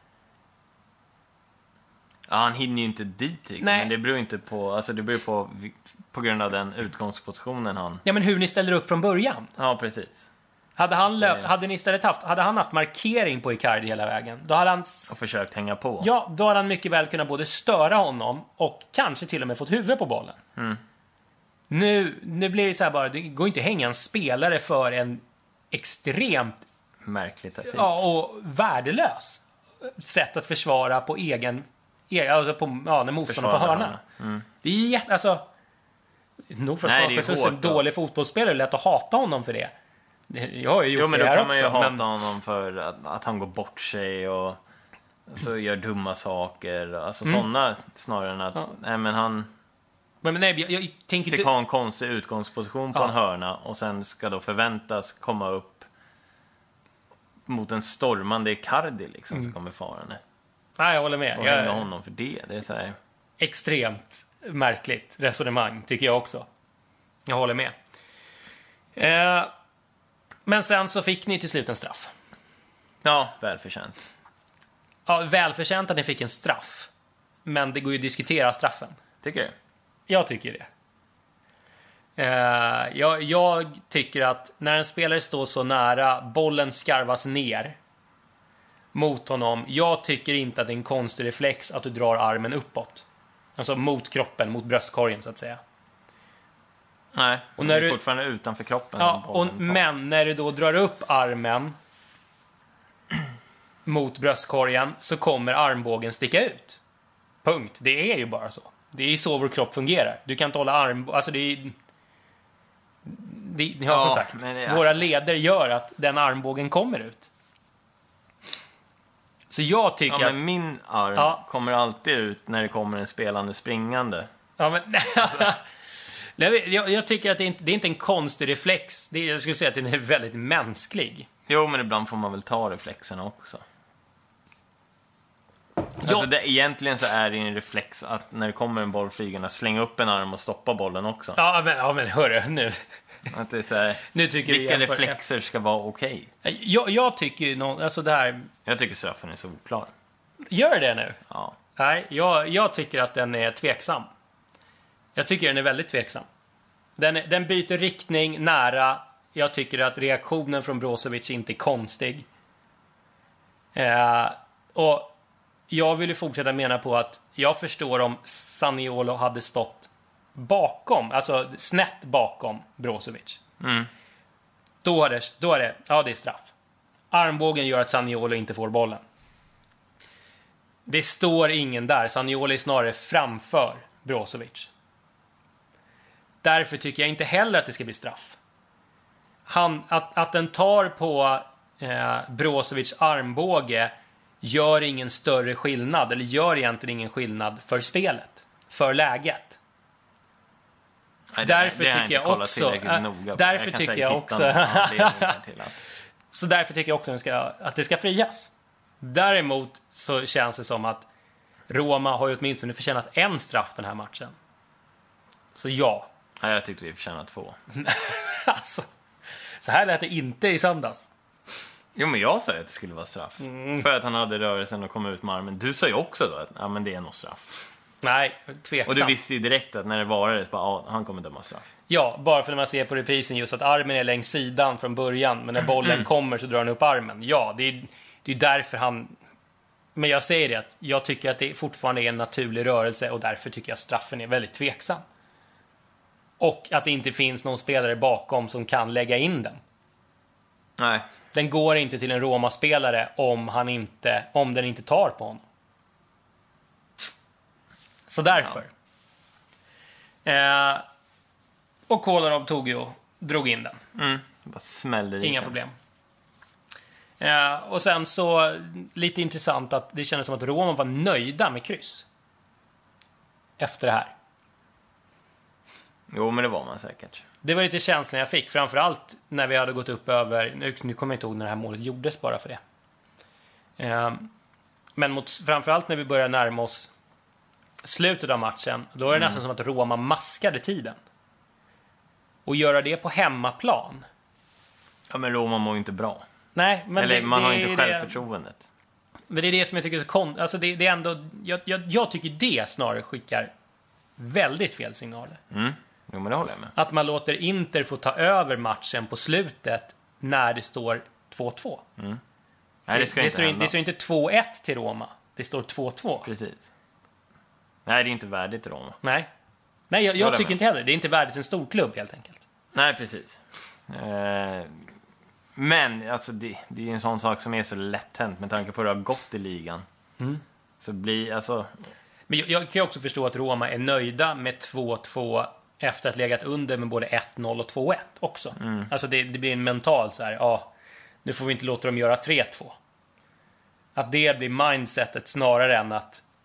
Speaker 1: Ja, han hinner ju inte dit riktigt,
Speaker 2: Nej.
Speaker 1: men det beror inte på, alltså det beror på på grund av den utgångspositionen han...
Speaker 2: Ja, men hur ni ställer upp från början.
Speaker 1: Ja, precis.
Speaker 2: Hade han löpt,
Speaker 1: Det-
Speaker 2: hade ni istället haft, hade han haft markering på Icardi hela vägen, då hade han,
Speaker 1: Och försökt hänga på.
Speaker 2: ja, då hade han mycket väl kunnat både störa honom och kanske till och med fått huvudet på bollen. Nu, nu blir det så här bara, det går inte att hänga en spelare för en extremt,
Speaker 1: Märkligt taktik.
Speaker 2: ja, och värdelös sätt att försvara på egen, e- alltså på, ja, när motståndaren får
Speaker 1: Försvara
Speaker 2: hörna.
Speaker 1: hörna.
Speaker 2: Det är jätte, alltså, nog för
Speaker 1: Nej,
Speaker 2: att
Speaker 1: det är
Speaker 2: Jesus är en
Speaker 1: hårt då.
Speaker 2: dålig fotbollsspelare, lätt att hata honom för det. Det- Jag har ju gjort
Speaker 1: Jo, men
Speaker 2: det
Speaker 1: då
Speaker 2: här
Speaker 1: kan man ju
Speaker 2: också,
Speaker 1: hata
Speaker 2: men-
Speaker 1: honom för att, att han går bort sig och så gör dumma saker. Alltså
Speaker 2: Mm.
Speaker 1: sådana snarare än att,
Speaker 2: Ja.
Speaker 1: nej men han,
Speaker 2: Men nej, jag, jag tänker
Speaker 1: Fick
Speaker 2: inte...
Speaker 1: ha en konstig utgångsposition på
Speaker 2: Ja.
Speaker 1: en hörna och sen ska då förväntas komma upp mot en stormande Icardi liksom
Speaker 2: Mm.
Speaker 1: som kommer farande.
Speaker 2: Nej, jag håller med.
Speaker 1: Och
Speaker 2: Jag,
Speaker 1: hänga honom för det. Det är så här...
Speaker 2: Extremt märkligt resonemang, tycker jag också. Jag håller med. Eh, men sen så fick ni till slut en straff.
Speaker 1: Ja, välförtjänt.
Speaker 2: Ja, välförtjänt att ni fick en straff. Men det går ju att diskutera straffen.
Speaker 1: Tycker du?
Speaker 2: Jag tycker det. Eh, jag, jag tycker att när en spelare står så nära, bollen skarvas ner mot honom. Jag tycker inte att det är en konstig reflex att du drar armen uppåt. Alltså mot kroppen, mot bröstkorgen så att säga.
Speaker 1: Nej,
Speaker 2: Och
Speaker 1: och
Speaker 2: när
Speaker 1: när du är
Speaker 2: du-
Speaker 1: fortfarande utanför kroppen.
Speaker 2: Ja,
Speaker 1: när
Speaker 2: och,
Speaker 1: bollen tar.
Speaker 2: men när du då drar upp armen mot bröstkorgen så kommer armbågen sticka ut. Punkt. Det är ju bara så. Det är ju så vår kropp fungerar. Du kan inte hålla arm... Alltså det är... Det, ja,
Speaker 1: Ja,
Speaker 2: som sagt.
Speaker 1: men det är
Speaker 2: Våra
Speaker 1: alltså-
Speaker 2: leder gör att den armbågen kommer ut. Så jag tycker
Speaker 1: Ja,
Speaker 2: att...
Speaker 1: men min arm
Speaker 2: Ja.
Speaker 1: kommer alltid ut när det kommer en spelande springande.
Speaker 2: Ja, men... Nej, jag, jag tycker att det är, inte, det är inte en konstig reflex. Det är, jag skulle säga att den är väldigt mänsklig.
Speaker 1: Jo, men ibland får man väl ta reflexerna också.
Speaker 2: Ja.
Speaker 1: Alltså det, egentligen så är det en reflex att när det kommer en boll flygande slänga upp en arm och stoppa bollen också.
Speaker 2: Ja, men, ja, men hörru, nu...
Speaker 1: Att det är så här,
Speaker 2: Nu tycker du
Speaker 1: vilka
Speaker 2: jämför-
Speaker 1: reflexer ska vara okej?
Speaker 2: Jag, jag tycker ju någon, alltså det här...
Speaker 1: Jag tycker straffen är så oklar.
Speaker 2: Gör det nu?
Speaker 1: Ja.
Speaker 2: Nej, jag, jag tycker att den är tveksam. Jag tycker den är väldigt tveksam. Den, den byter riktning nära. Jag tycker att reaktionen från Brozovic inte är konstig. Eh, och jag vill ju fortsätta mena på att jag förstår om Zaniolo hade stått bakom, alltså snett bakom Brozovic.
Speaker 1: Mm.
Speaker 2: Då är det, då är det, ja det är straff. Armbågen gör att Zaniolo inte får bollen. Det står ingen där. Zaniolo är snarare framför Brozovic. Därför tycker jag inte heller att det ska bli straff. Han, att, att den tar på eh, Brozovic armbåge gör ingen större skillnad, eller gör egentligen ingen skillnad för spelet, för läget.
Speaker 1: Nej, det-
Speaker 2: Därför
Speaker 1: det har
Speaker 2: tycker
Speaker 1: inte
Speaker 2: jag
Speaker 1: kollat
Speaker 2: också-
Speaker 1: tillräckligt
Speaker 2: äh,
Speaker 1: noga på.
Speaker 2: därför
Speaker 1: kan
Speaker 2: tycker
Speaker 1: säkert
Speaker 2: jag
Speaker 1: hitta
Speaker 2: också-
Speaker 1: några anledningar till att...
Speaker 2: Så därför tycker jag också att, den ska, att det ska frias. Däremot så känns det som att Roma har ju åtminstone förtjänat en straff den här matchen. Så ja.
Speaker 1: Nej, jag tyckte vi förtjänade två.
Speaker 2: Alltså, så här lät det inte i söndags.
Speaker 1: Jo, men jag sa ju att det skulle vara straff.
Speaker 2: Mm.
Speaker 1: För att han hade rörelsen och kom ut med armen. Du sa ju också då att ja, men det är nog straff.
Speaker 2: Nej, tveksam.
Speaker 1: Och du visste ju direkt att när det var det, bara, ja, han kommer döma straff.
Speaker 2: Ja, bara för när man ser på reprisen just att armen är längs sidan från början, men när bollen kommer så drar han upp armen. Ja, det är, det är därför han... Men jag säger det att jag tycker att det fortfarande är en naturlig rörelse och därför tycker jag att straffen är väldigt tveksam. Och att det inte finns någon spelare bakom som kan lägga in den.
Speaker 1: Nej.
Speaker 2: Den går inte till en Roma-spelare om, han inte, om den inte tar på honom. Så därför. Eh, och Kolarov tog ju och drog in den.
Speaker 1: Mm. Bara smällde dit
Speaker 2: Inga
Speaker 1: den.
Speaker 2: problem. Eh, och sen så, lite intressant att det kändes som att Roma var nöjda med kryss. Efter det här.
Speaker 1: Jo, men det var man säkert.
Speaker 2: Det var lite känslan jag fick, framförallt när vi hade gått upp över, nu, nu kommer jag inte ihåg när det här målet gjordes bara för det. Eh, men mot, framförallt när vi började närma oss slutet av matchen, då är det
Speaker 1: Mm.
Speaker 2: nästan som att Roma maskade tiden. Och göra det på hemmaplan.
Speaker 1: Ja, men Roma mår ju inte bra.
Speaker 2: Nej, men
Speaker 1: Eller
Speaker 2: det,
Speaker 1: man
Speaker 2: det,
Speaker 1: har inte
Speaker 2: det-
Speaker 1: självförtroendet.
Speaker 2: Men det är det som jag tycker är så konstigt. Alltså det, det är ändå, jag, jag, jag tycker det snarare skickar väldigt fel signaler.
Speaker 1: Mm. Jo, men det håller jag med.
Speaker 2: Att man låter Inter få ta över matchen på slutet när det står två två.
Speaker 1: Nej, det ska
Speaker 2: det,
Speaker 1: inte
Speaker 2: står, in-
Speaker 1: hända.
Speaker 2: det står inte två ett till Roma. Det står två två.
Speaker 1: Precis. Nej, det är inte värdigt Roma.
Speaker 2: Nej. Nej, jag, jag
Speaker 1: Håller
Speaker 2: tycker
Speaker 1: med.
Speaker 2: inte heller. Det är inte värdigt en stor klubb helt enkelt.
Speaker 1: Nej, precis. Eh, men, alltså, det, det är ju en sån sak som är så lätt hänt med tanke på hur det har gått i ligan.
Speaker 2: Mm.
Speaker 1: Så blir, alltså...
Speaker 2: Men jag, jag kan ju också förstå att Roma är nöjda med två två efter att legat under med både ett noll och två ett också.
Speaker 1: Mm.
Speaker 2: Alltså det, det blir en mental så här, ja, nu får vi inte låta dem göra tre två. Att det blir mindsetet snarare än att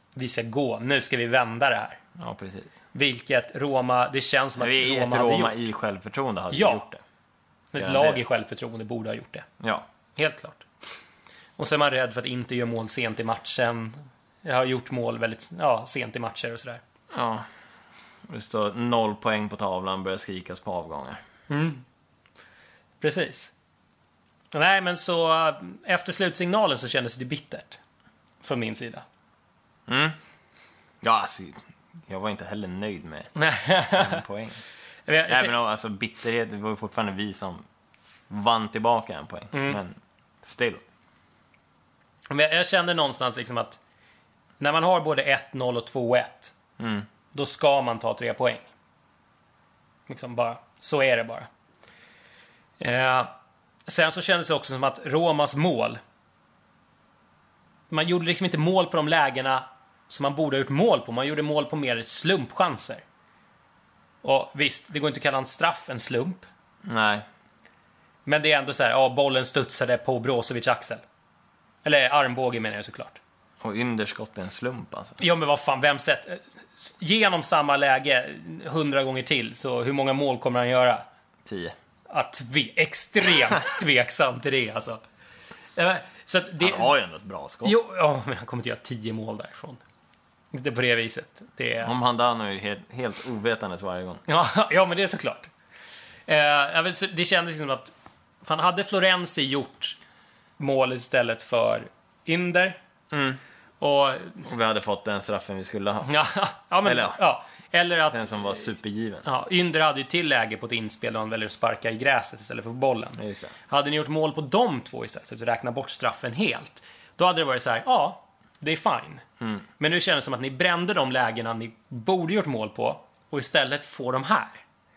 Speaker 2: vi ska gå, nu ska vi vända det här.
Speaker 1: Ja, precis.
Speaker 2: Vilket Roma, det känns som att
Speaker 1: vi
Speaker 2: Roma,
Speaker 1: ett Roma
Speaker 2: hade gjort.
Speaker 1: i självförtroende hade
Speaker 2: Ja.
Speaker 1: gjort det.
Speaker 2: Ett
Speaker 1: Ja,
Speaker 2: lag
Speaker 1: det.
Speaker 2: i självförtroende borde ha gjort det.
Speaker 1: Ja.
Speaker 2: Helt klart. Och så är man rädd för att inte göra mål sent i matchen. Jag har gjort mål väldigt ja, sent i matcher och sådär.
Speaker 1: Ja. Det står noll poäng på tavlan, börjar skrikas på avgångar.
Speaker 2: Mm. Precis. Nej, men så äh, efter slutsignalen så kändes det bittert. Från min sida.
Speaker 1: Mm. Ja, alltså, jag var inte heller nöjd med en poäng.
Speaker 2: Jag, jag,
Speaker 1: Även om alltså, bitterhet, det var ju fortfarande vi som vann tillbaka en poäng.
Speaker 2: Mm.
Speaker 1: Men still.
Speaker 2: Men jag kände någonstans liksom att när man har både ett noll och två ett
Speaker 1: Mm.
Speaker 2: då ska man ta tre poäng. Liksom bara, så är det bara. Eh, sen så kändes det också som att Romas mål, man gjorde liksom inte mål på de lägena som man borde ha gjort mål på. Man gjorde mål på mer slumpchanser. Och visst, det går inte att kalla en straff en slump.
Speaker 1: Nej.
Speaker 2: Men det är ändå så här, ja, bollen studsade på Brozovic axel. Eller armbåge menar jag såklart.
Speaker 1: Och underskott är en slump alltså.
Speaker 2: Ja, men vad fan, vem sett genom samma läge hundra gånger till, så hur många mål kommer han göra?
Speaker 1: Tio.
Speaker 2: Att vi extremt tveksam till det alltså. Så att det,
Speaker 1: Han har ju ändå ett bra skott.
Speaker 2: jo, ja, men han kommer inte göra tio mål därifrån. Inte på det viset. Det är...
Speaker 1: Om han dan är ju helt, helt ovetandes varje gång.
Speaker 2: Ja, ja, men det är såklart. Eh, jag vet, så det kändes som att fan, hade Florenzi gjort mål istället för Inder
Speaker 1: Mm.
Speaker 2: och
Speaker 1: Och vi hade fått den straffen vi skulle ha.
Speaker 2: ja, ja, men,
Speaker 1: Eller-
Speaker 2: ja, eller att
Speaker 1: Den som var supergiven.
Speaker 2: ja, Ynder hade ju till läge på ett inspel där han väljer att sparka i gräset istället för på bollen.
Speaker 1: Ja, just det.
Speaker 2: Hade ni gjort mål på de två istället, att räkna bort straffen helt, då hade det varit så här, ja, det är fine.
Speaker 1: Mm.
Speaker 2: Men nu känns det som att ni brände de lägena ni borde gjort mål på och istället får de här.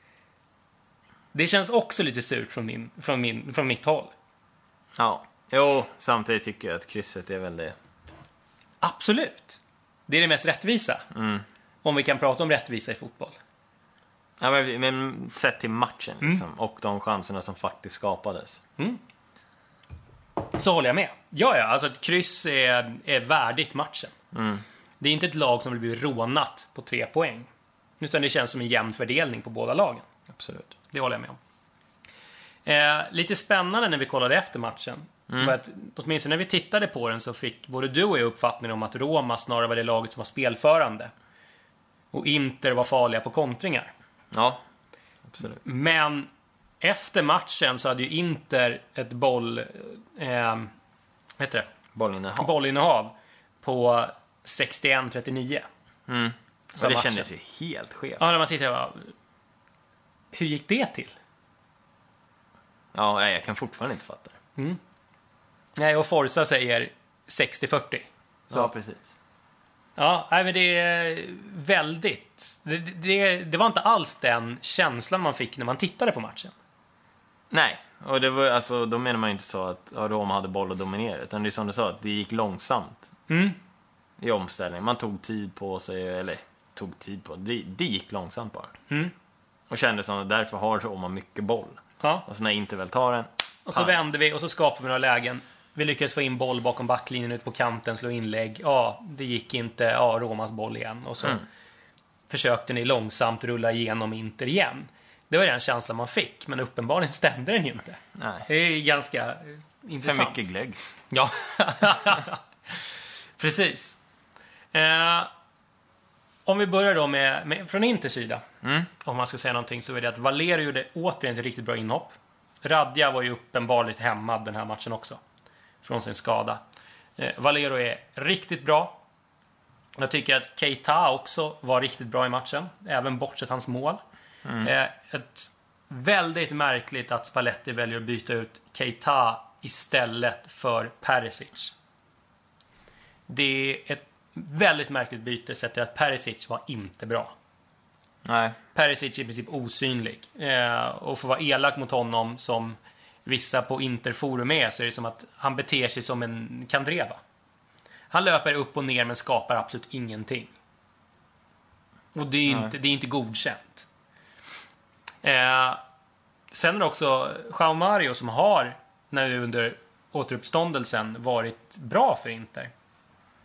Speaker 2: Det känns också lite surt från, min, från, min, från mitt håll.
Speaker 1: Ja. Jo, samtidigt tycker jag att krysset är väl det.
Speaker 2: Absolut. Det är det mest rättvisa.
Speaker 1: Mm.
Speaker 2: Om vi kan prata om rättvisa i fotboll.
Speaker 1: Ja, men, men sett till matchen liksom, och de chanserna som faktiskt skapades.
Speaker 2: Så håller jag med. Ja, ja, alltså ett kryss är, är värdigt matchen.
Speaker 1: Mm.
Speaker 2: Det är inte ett lag som blir rånat på tre poäng. Utan det känns som en jämn fördelning på båda lagen.
Speaker 1: Absolut.
Speaker 2: Det håller jag med om. Eh, lite spännande när vi kollade efter matchen.
Speaker 1: Mm.
Speaker 2: Var att, åtminstone när vi tittade på den så fick både du och jag uppfattningen om att Roma snarare var det laget som var spelförande. Och Inter var farliga på kontringar.
Speaker 1: Ja, absolut.
Speaker 2: Men efter matchen så hade ju Inter ett boll... Eh, vad heter det?
Speaker 1: Bollinnehav.
Speaker 2: Bollinnehav på sextioett trettionio.
Speaker 1: Mm.
Speaker 2: Så
Speaker 1: Och det
Speaker 2: matchen.
Speaker 1: kändes ju helt skevt.
Speaker 2: Ja, när man tittar bara, hur gick det till?
Speaker 1: Ja, nej, jag kan fortfarande inte fatta det.
Speaker 2: Nej, och Forza säger sextio fyrtio. Så.
Speaker 1: Ja, precis.
Speaker 2: Ja, nej, men det är väldigt... Det, det, det var inte alls den känslan man fick när man tittade på matchen.
Speaker 1: Nej, och det var, alltså, då menar man ju inte så att ja, Roma hade boll och dominerade. Utan det är som du sa, att det gick långsamt
Speaker 2: Mm.
Speaker 1: i omställningen. Man tog tid på sig, eller tog tid på det. Det gick långsamt bara.
Speaker 2: Mm.
Speaker 1: Och kände som att därför har Roma mycket boll.
Speaker 2: Ja.
Speaker 1: Och så när Inter väl tar den.
Speaker 2: Och så
Speaker 1: pang.
Speaker 2: vände vi och så skapade vi några lägen. Vi lyckades få in boll bakom backlinjen ut på kanten, slå inlägg. Ja, det gick inte. Ja, Romas boll igen. Och så
Speaker 1: Mm.
Speaker 2: försökte ni långsamt rulla igenom Inter igen. Det var den känslan man fick, men uppenbarligen stämde den ju inte.
Speaker 1: Nej,
Speaker 2: Det är ganska eh,
Speaker 1: för
Speaker 2: intressant.
Speaker 1: mycket glögg.
Speaker 2: Ja, precis. Eh, om vi börjar då med, med från Inters sida.
Speaker 1: Mm.
Speaker 2: Om man ska säga någonting så är det att Valero gjorde återigen ett riktigt bra inhopp. Radja var ju uppenbarligen hämmad den här matchen också. Från sin skada. Eh, Valero är riktigt bra. Jag tycker att Keita också var riktigt bra i matchen. Även bortsett hans mål.
Speaker 1: Mm.
Speaker 2: Eh, ett väldigt märkligt att Spalletti väljer att byta ut Keita istället för Perisic. Det är ett väldigt märkligt byte sett till att Perisic var inte bra.
Speaker 1: Nej,
Speaker 2: Perisic är i princip osynlig. Eh, och för att vara elak mot honom som vissa på Interforum är, så är det som att han beter sig som en Kandreva. Han löper upp och ner men skapar absolut ingenting. Och det är inte, det är inte godkänt. Eh, sen är det också João Mario som har, när under återuppståndelsen, varit bra för Inter.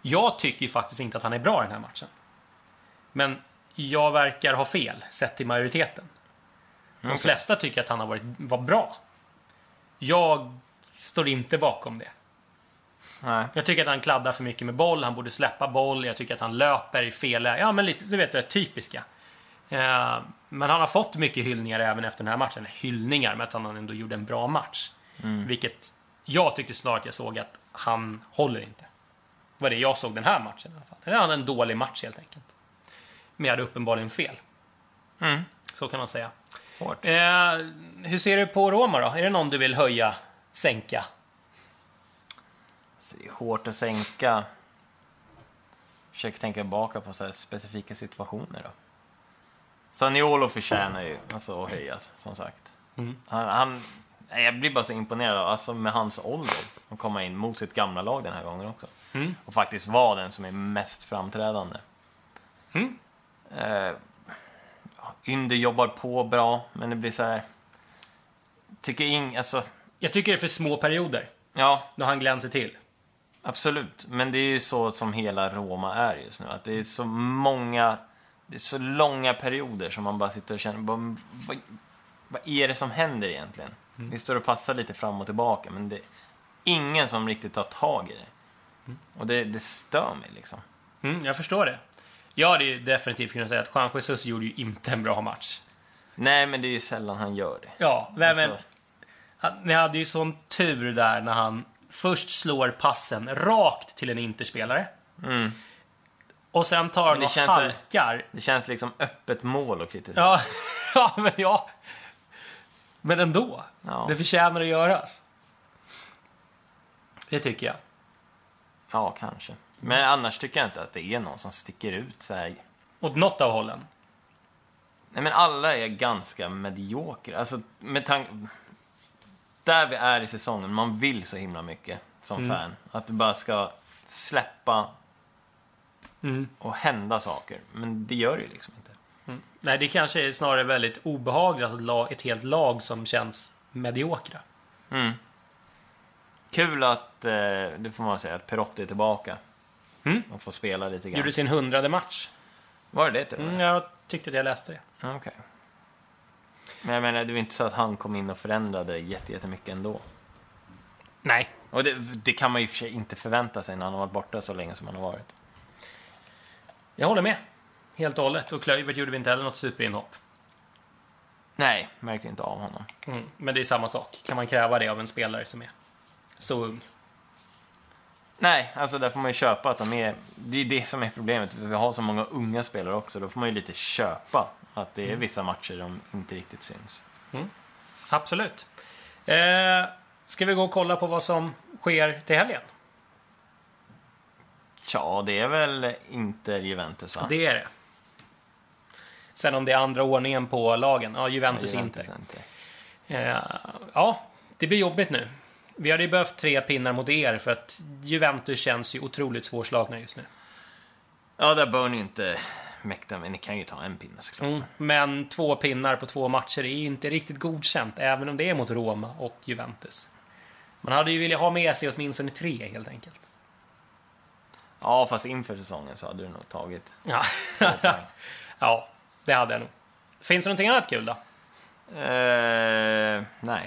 Speaker 2: Jag tycker ju faktiskt inte att han är bra i den här matchen. Men jag verkar ha fel, sett till majoriteten. De
Speaker 1: Okay.
Speaker 2: flesta tycker att han har varit var bra. Jag står inte bakom det.
Speaker 1: Nej.
Speaker 2: Jag tycker att han kladdar för mycket med boll. Han borde släppa boll. Jag tycker att han löper i fel läge. Ja, men lite, du vet, det typiska. Eh, men han har fått mycket hyllningar även efter den här matchen. Hyllningar med att han ändå gjorde en bra match.
Speaker 1: Mm.
Speaker 2: Vilket jag tyckte snart jag såg att han håller inte. Det var det jag såg den här matchen i alla fall. Det är en dålig match helt enkelt. Men jag hade uppenbarligen fel.
Speaker 1: Mm.
Speaker 2: Så kan man säga.
Speaker 1: Hårt.
Speaker 2: Eh, hur ser du på Roma då? Är det någon du vill höja, sänka?
Speaker 1: Alltså, det är hårt att sänka. Försöker tänka tillbaka på så här specifika situationer då. Zaniolo förtjänar ju alltså att höjas, som sagt.
Speaker 2: Mm.
Speaker 1: Han, han, jag blir bara så imponerad av, alltså med hans ålder att komma in mot sitt gamla lag den här gången också.
Speaker 2: Mm.
Speaker 1: Och faktiskt vara den som är mest framträdande.
Speaker 2: Mm.
Speaker 1: Eh, Ynder jobbar på bra, men det blir så här. Tycker ing, alltså,
Speaker 2: Jag tycker det är för små perioder.
Speaker 1: ja,
Speaker 2: Då han glänser till.
Speaker 1: absolut. Men det är ju så som hela Roma är just nu. Att det är så många, det är så långa perioder som man bara sitter och känner, bara, vad, vad är det som händer egentligen?
Speaker 2: Mm.
Speaker 1: Vi står och passar lite fram och tillbaka, men det är ingen som riktigt tar tag i det.
Speaker 2: Mm.
Speaker 1: Och det, det stör mig liksom.
Speaker 2: Mm, jag förstår det. Jag hade ju definitivt kunnat säga att Juan Jesus gjorde ju inte en bra match.
Speaker 1: Nej, men det är ju sällan han gör det.
Speaker 2: Ja, nej, men
Speaker 1: Alltså,
Speaker 2: han- ni hade ju sån tur där när han först slår passen rakt till en interspelare.
Speaker 1: mm.
Speaker 2: Och sen tar han
Speaker 1: det
Speaker 2: och
Speaker 1: känns så-
Speaker 2: halkar.
Speaker 1: Det känns liksom öppet mål att kritisera.
Speaker 2: Ja, ja, men ja. Men ändå.
Speaker 1: Ja.
Speaker 2: Det förtjänar att göras. Det tycker jag.
Speaker 1: Ja, kanske. Men annars tycker jag inte att det är någon som sticker ut så här.
Speaker 2: Åt något av hållen.
Speaker 1: Nej, men alla är ganska mediokra. Alltså, med tank... Där vi är i säsongen, man vill så himla mycket som
Speaker 2: Mm.
Speaker 1: fan. Att det bara ska släppa
Speaker 2: Mm.
Speaker 1: och hända saker. Men det gör det ju liksom inte.
Speaker 2: Mm. Nej, det kanske är snarare väldigt obehagligt att ha ett helt lag som känns mediokra.
Speaker 1: Mm. Kul att, eh, det får man säga, att Perotti är tillbaka.
Speaker 2: Mm.
Speaker 1: Och får spela lite grann.
Speaker 2: Gjorde sin hundrade match.
Speaker 1: Var det det till och med?
Speaker 2: Mm, jag tyckte att jag läste det.
Speaker 1: Okej. Men jag menar, det var inte så att han kom in och förändrade jätte- jättemycket ändå.
Speaker 2: Nej.
Speaker 1: Och det, det kan man ju i och för sig inte förvänta sig när han har varit borta så länge som han har varit.
Speaker 2: Jag håller med. Helt och hållet. Och Klöivert gjorde vi inte heller något superinhopp.
Speaker 1: Nej, märkte inte av honom.
Speaker 2: Mm. Men det är samma sak. Kan man kräva det av en spelare som är så ung?
Speaker 1: Nej, alltså där får man ju köpa att de är... Det är det som är problemet. Vi har så många unga spelare också. Då får man ju lite köpa att det är vissa matcher de inte riktigt syns.
Speaker 2: Absolut. Eh, ska vi gå och kolla på vad som sker till helgen?
Speaker 1: Ja, det är väl inte Juventus, va?
Speaker 2: Det är det. Sen om det är andra ordningen på lagen. Ja, Juventus,
Speaker 1: Nej,
Speaker 2: inte.
Speaker 1: inte.
Speaker 2: Eh, ja, det blir jobbigt nu. Vi hade ju behövt tre pinnar mot er för att Juventus känns ju otroligt svårslagna just nu.
Speaker 1: Ja, där bör ni ju inte mäkta, men ni kan ju ta en pinne såklart.
Speaker 2: Mm. Men två pinnar på två matcher är inte riktigt godkänt, även om det är mot Roma och Juventus. Man hade ju velat ha med sig åtminstone tre, helt enkelt.
Speaker 1: Ja, fast inför säsongen så hade du nog tagit
Speaker 2: Ja,
Speaker 1: två poäng.
Speaker 2: ja det hade jag nog. Finns det någonting annat kul då?
Speaker 1: Eh, nej.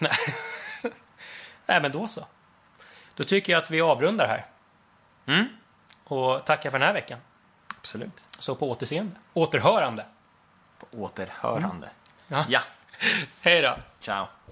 Speaker 2: Nej, men då så. Då tycker jag att vi avrundar här.
Speaker 1: Mm?
Speaker 2: Och tackar för den här veckan.
Speaker 1: Absolut.
Speaker 2: Så på återseende. Återhörande.
Speaker 1: På återhörande.
Speaker 2: Ja.
Speaker 1: Ja.
Speaker 2: Hej då.
Speaker 1: Ciao.